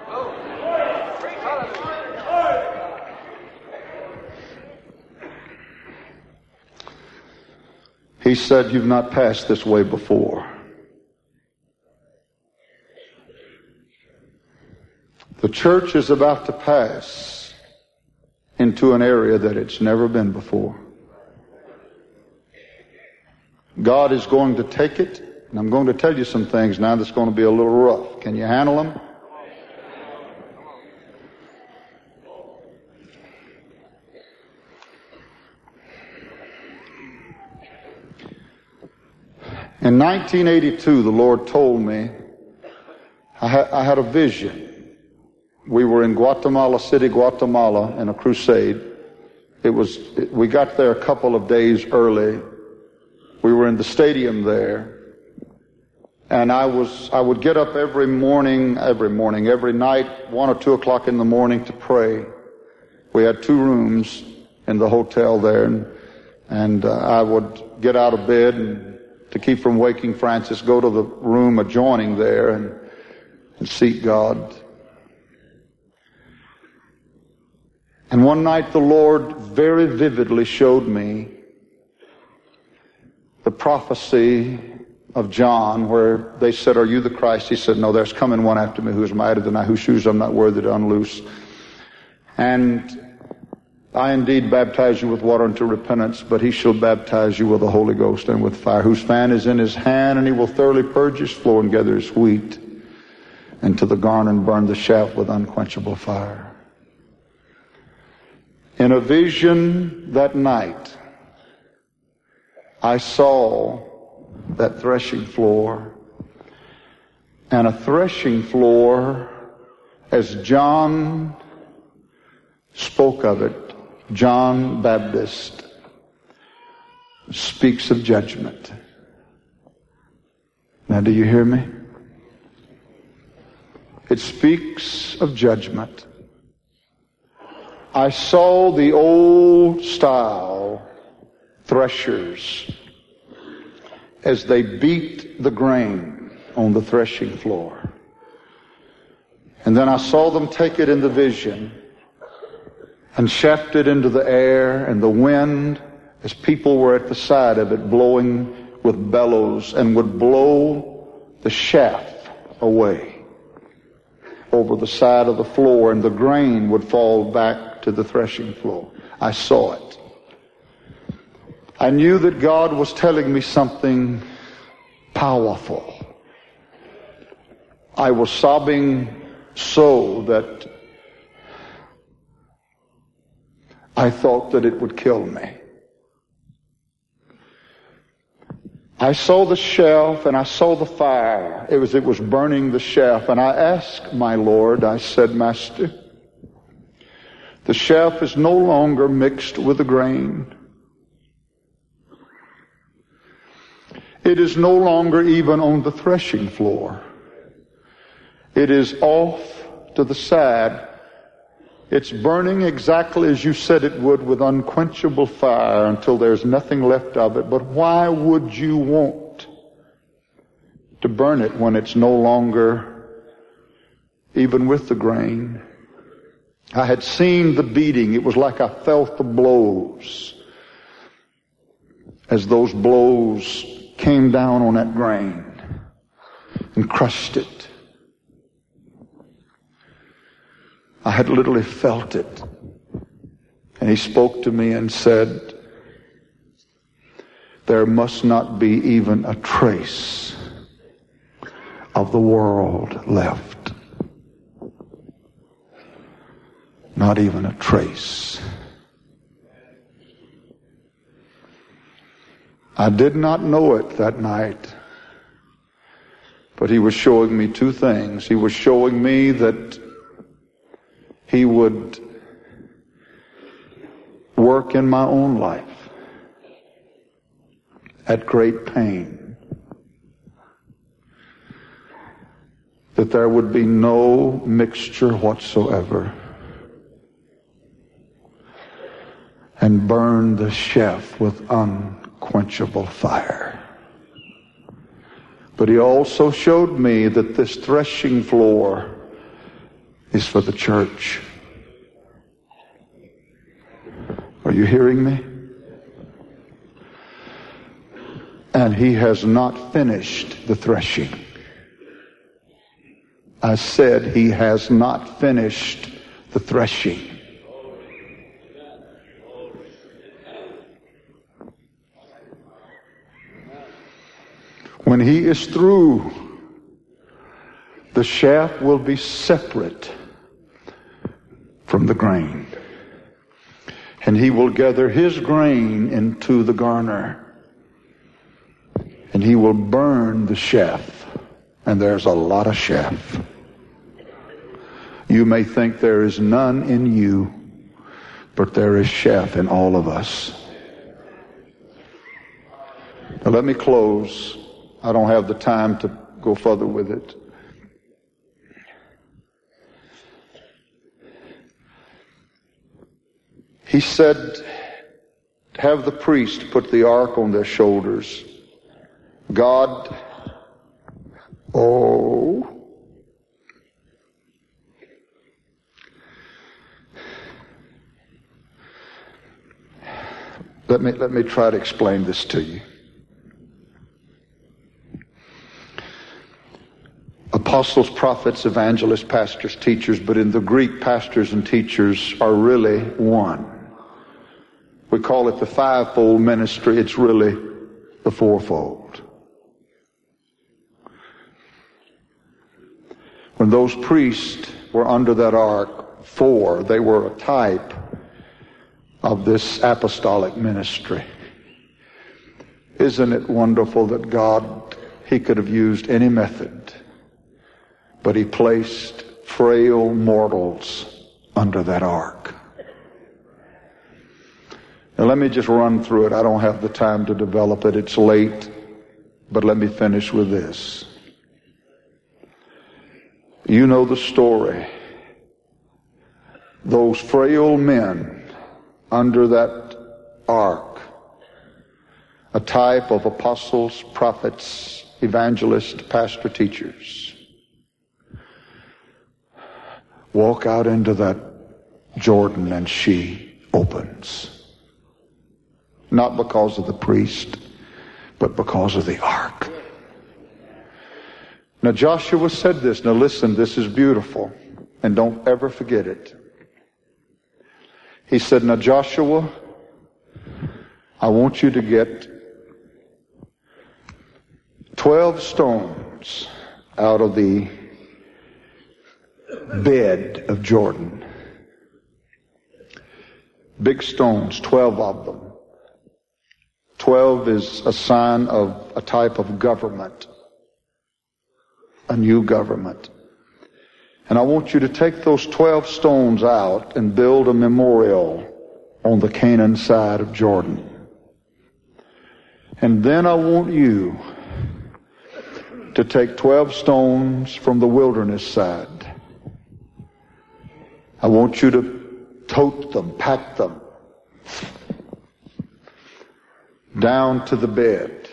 He said, you've not passed this way before. The church is about to pass into an area that it's never been before. God is going to take it, and I'm going to tell you some things now that's going to be a little rough. Can you handle them? In nineteen eighty-two, the Lord told me, I, ha- I had a vision. We were in Guatemala City, Guatemala, in a crusade. It was, it, we got there a couple of days early. We were in the stadium there. And I was, I would get up every morning, every morning, every night, one or two o'clock in the morning to pray. We had two rooms in the hotel there, and, and uh, I would get out of bed and to keep from waking Francis, go to the room adjoining there and, and seek God. And one night the Lord very vividly showed me the prophecy of John where they said, are you the Christ? He said, no, there's coming one after me who is mightier than I, whose shoes I'm not worthy to unloose. And I indeed baptize you with water unto repentance, but he shall baptize you with the Holy Ghost and with fire, whose fan is in his hand, and he will thoroughly purge his floor and gather his wheat into the garner and burn the chaff with unquenchable fire. In a vision that night, I saw that threshing floor, and a threshing floor, as John spoke of it, John Baptist speaks of judgment. Now, do you hear me? It speaks of judgment. I saw the old style threshers as they beat the grain on the threshing floor. And then I saw them take it in the vision and shaft it into the air, and the wind, as people were at the side of it, blowing with bellows, and would blow the shaft away over the side of the floor, and the grain would fall back to the threshing floor. I saw it. I knew that God was telling me something powerful. I was sobbing so that I thought that it would kill me. I saw the shelf and I saw the fire. It was, it was burning the shelf. And I asked my Lord, I said, Master, the shelf is no longer mixed with the grain. It is no longer even on the threshing floor. It is off to the side. It's burning exactly as you said it would, with unquenchable fire, until there's nothing left of it. But why would you want to burn it when it's no longer even with the grain? I had seen the beating. It was like I felt the blows as those blows came down on that grain and crushed it. I had literally felt it. And he spoke to me and said, there must not be even a trace of the world left. Not even a trace. I did not know it that night, but he was showing me two things. He was showing me that he would work in my own life at great pain, that there would be no mixture whatsoever, and burn the chaff with unquenchable fire. But he also showed me that this threshing floor is for the church. Are you hearing me? And he has not finished the threshing. I said he has not finished the threshing. When he is through, the chaff will be separate from the grain. And he will gather his grain into the garner. And he will burn the chaff. And there's a lot of chaff. You may think there is none in you, but there is chaff in all of us. Now let me close. I don't have the time to go further with it. He said, have the priest put the ark on their shoulders. God, oh, let me, let me try to explain this to you. apostles, prophets, evangelists, pastors, teachers, but in the Greek, pastors and teachers are really one. We call it the fivefold ministry. It's really the fourfold. When those priests were under that ark, four, they were a type of this apostolic ministry. Isn't it wonderful that God, He could have used any method, but He placed frail mortals under that ark. Now let me just run through it. I don't have the time to develop it. It's late, but let me finish with this. You know the story. Those frail men under that ark, a type of apostles, prophets, evangelists, pastor, teachers, walk out into that Jordan and she opens. Not because of the priest, but because of the ark. Now Joshua said this. Now listen, this is beautiful, and don't ever forget it. He said, now Joshua, I want you to get twelve stones out of the bed of Jordan. Big stones, twelve of them. Twelve is a sign of a type of government, a new government. And I want you to take those twelve stones out and build a memorial on the Canaan side of Jordan. And then I want you to take twelve stones from the wilderness side. I want you to tote them, pack them down to the bed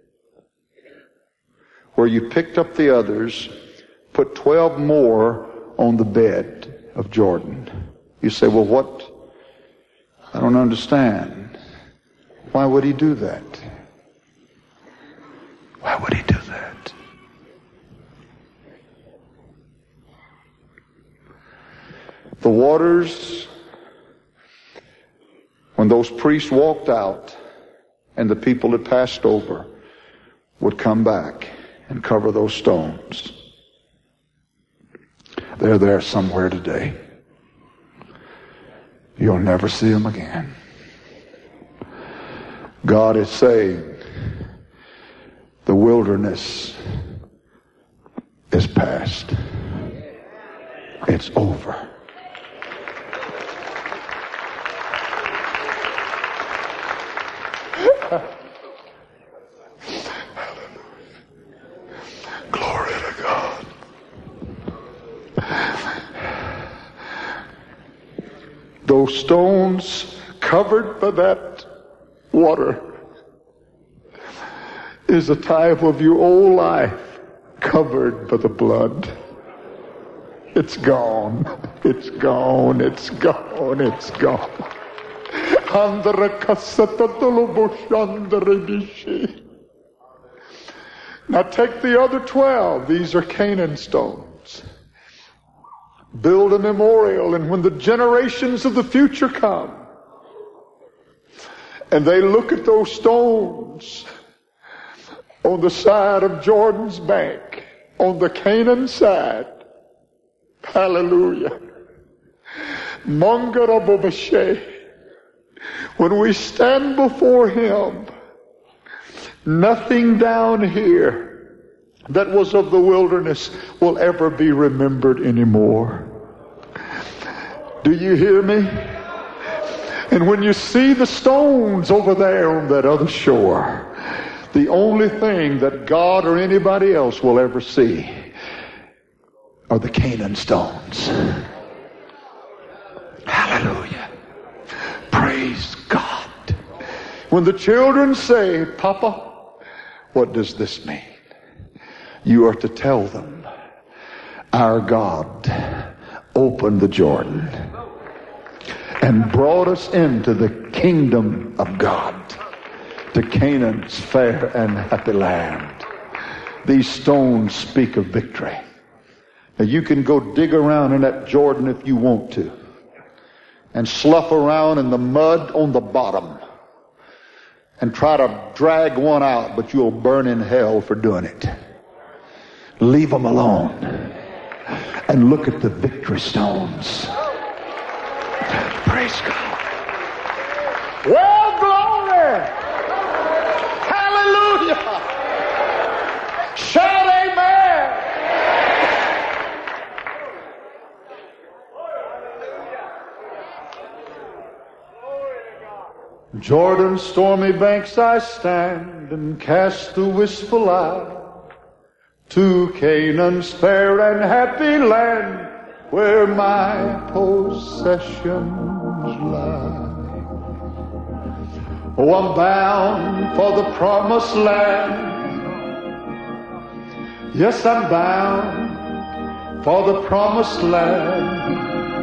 where you picked up the others. Put twelve more on the bed of Jordan. You say, well, what? I don't understand. Why would he do that? Why would he do that? The waters, when those priests walked out and the people had passed over, would come back and cover those stones. They're there somewhere today. You'll never see them again. God is saying, the wilderness is past. It's over. Glory to God. Those stones covered by that water is a type of your old life covered by the blood. It's gone. It's gone. It's gone. It's gone. Now take the other twelve. These are Canaan stones. Build a memorial, and when the generations of the future come and they look at those stones on the side of Jordan's bank, on the Canaan side, hallelujah, Mangarabobashe, when we stand before Him, nothing down here that was of the wilderness will ever be remembered anymore. Do you hear me? And when you see the stones over there on that other shore, the only thing that God or anybody else will ever see are the Canaan stones. Hallelujah. Praise God. When the children say, Papa, what does this mean? You are to tell them, our God opened the Jordan and brought us into the kingdom of God, to Canaan's fair and happy land. These stones speak of victory. And you can go dig around in that Jordan if you want to, and slough around in the mud on the bottom and try to drag one out, but you'll burn in hell for doing it. Leave them alone and look at the victory stones. Praise God. Well, glory. Hallelujah. Shout amen. Jordan's stormy banks I stand and cast a wistful eye to Canaan's fair and happy land where my possessions lie. Oh, I'm bound for the promised land. Yes, I'm bound for the promised land.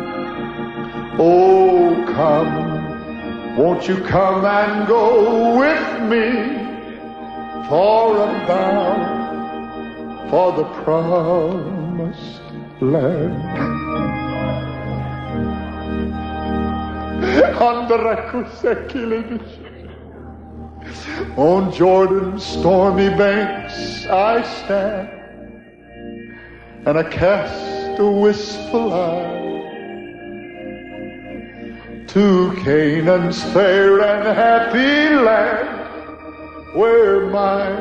Oh, come. Won't you come and go with me, for I'm bound for the promised land. On Jordan's stormy banks I stand, and I cast a wistful eye to Canaan's fair and happy land, where my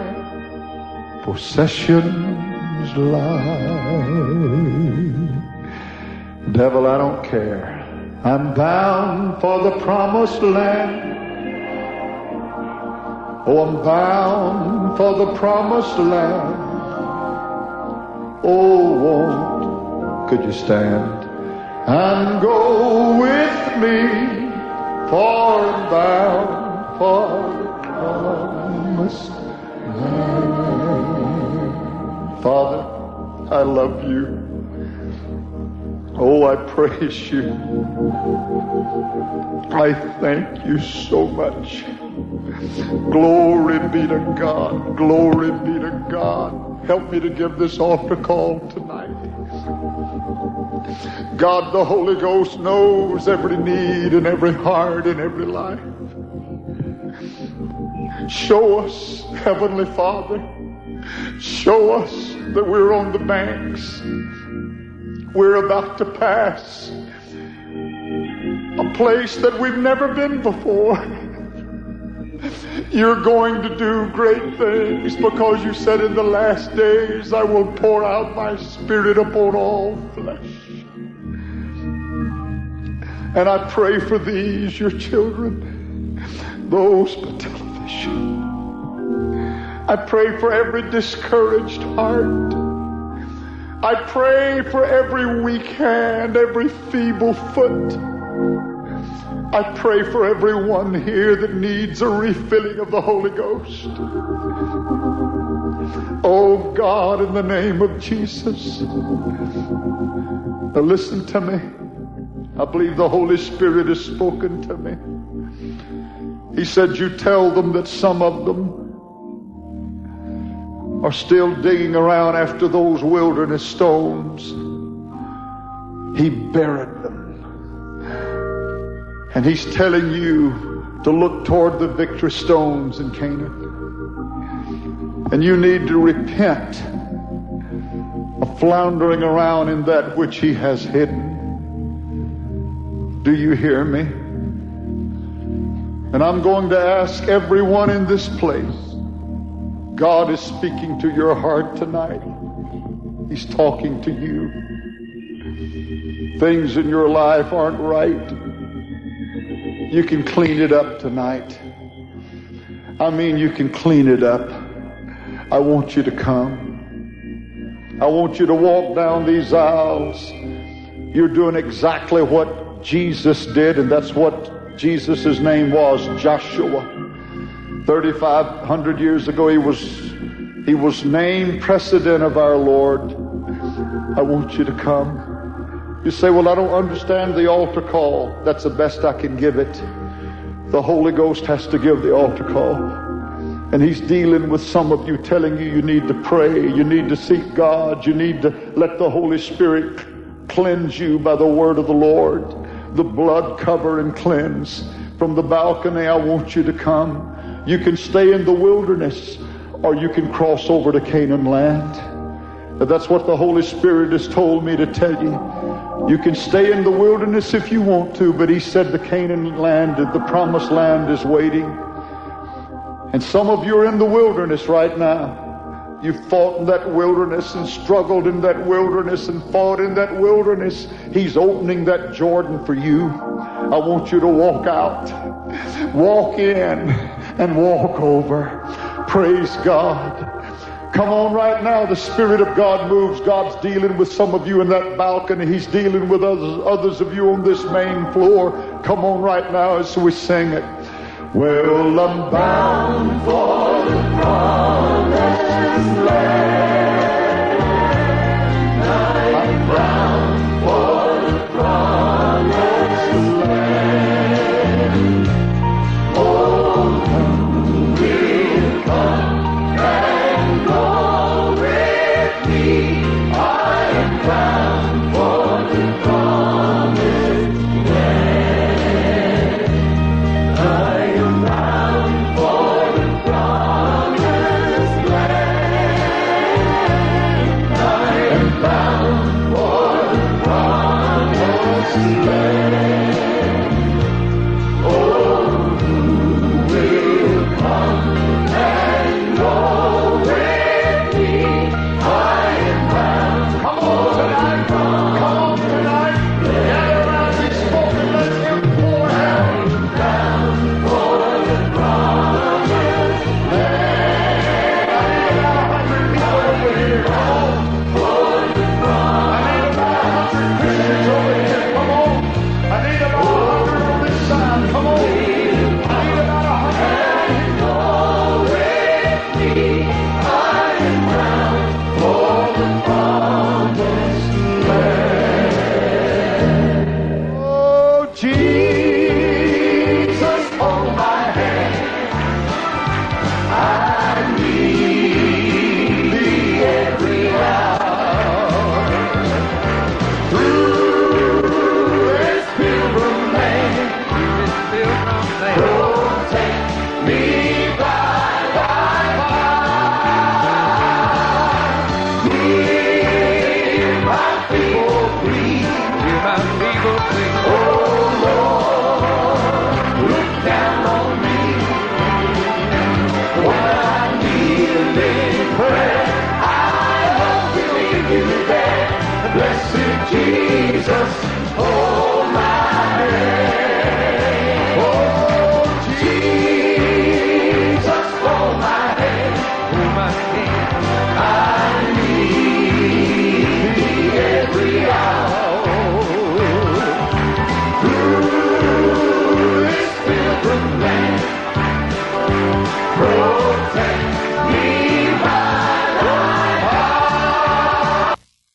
possessions lie. Devil, I don't care. I'm bound for the promised land. Oh, I'm bound for the promised land. Oh, won't, could you stand and go with me, for I'm bound for the promised land. Father, I love you. Oh, I praise you. I thank you so much. Glory be to God. Glory be to God. Help me to give this altar call tonight. God, the Holy Ghost knows every need in every heart in every life. Show us, Heavenly Father, show us that we're on the banks. We're about to pass a place that we've never been before. You're going to do great things because you said in the last days I will pour out my Spirit upon all flesh. And I pray for these, your children, those by television. I pray for every discouraged heart. I pray for every weak hand, every feeble foot. I pray for everyone here that needs a refilling of the Holy Ghost. Oh God, in the name of Jesus. Now listen to me. I believe the Holy Spirit has spoken to me. He said, you tell them that some of them are still digging around after those wilderness stones. He buried them. And he's telling you to look toward the victory stones in Canaan. And you need to repent of floundering around in that which he has hidden. Do you hear me? And I'm going to ask everyone in this place. God is speaking to your heart tonight. He's talking to you. Things in your life aren't right. You can clean it up tonight. I mean, you can clean it up. I want you to come. I want you to walk down these aisles. You're doing exactly what Jesus did, and that's what Jesus' name was, Joshua. thirty-five hundred years ago, he was, he was named President of our Lord. I want you to come. You say, well, I don't understand the altar call. That's the best I can give it. The Holy Ghost has to give the altar call. And he's dealing with some of you, telling you you need to pray, you need to seek God, you need to let the Holy Spirit cleanse you by the word of the Lord. The blood cover and cleanse. From the balcony, I want you to come. You can stay in the wilderness, or you can cross over to Canaan land. That's what the Holy Spirit has told me to tell you. You can stay in the wilderness if you want to, but he said the Canaan land, the promised land is waiting. And some of you are in the wilderness right now. You've fought in that wilderness and struggled in that wilderness and fought in that wilderness. He's opening that Jordan for you. I want you to walk out, walk in, and walk over. Praise God. Come on right now. The Spirit of God moves. God's dealing with some of you in that balcony. He's dealing with others, others of you on this main floor. Come on right now as we sing it. Well, I'm bound for the promised land. I'm bound for the promised land. Oh, who will come and go with me? I am bound for the promised land. I am bound for the promised land. I am bound for the promised land. Oh, who will come and go with me? I am bound. Come on tonight. Come on tonight. Gather around these folk and let's give pour out. Bound for the promised land. I need about a hundred people over here. Come on. For the promised. I need about a hundred Christians over here. Come on. I need about a hundred on this side. Come on. I need about a hundred. Go with me. I am bound for the promised land. Oh, Jesus, hold my hand. I need thee every hour. Through this pilgrim land, protect me by thy power. Hear my people plead. Hear my people plead. Oh Lord, look down on me. When I kneel in prayer, I hope to leave you there. Blessed Jesus, hold my hand. Oh Jesus, hold my hand. Hold my hand. I need thee every hour. Through this pilgrim land, protect me by thy power.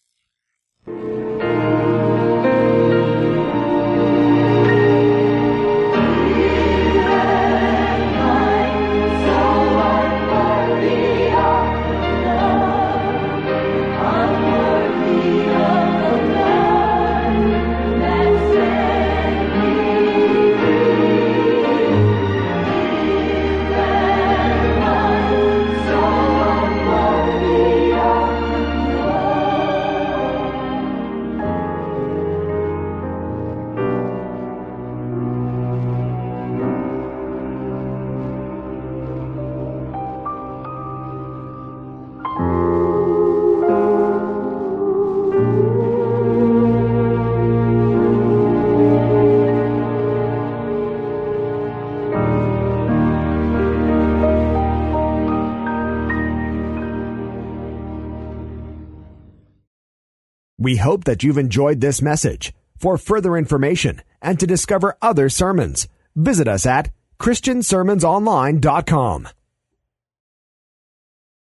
We hope that you've enjoyed this message. For further information and to discover other sermons, visit us at Christian Sermons Online dot com.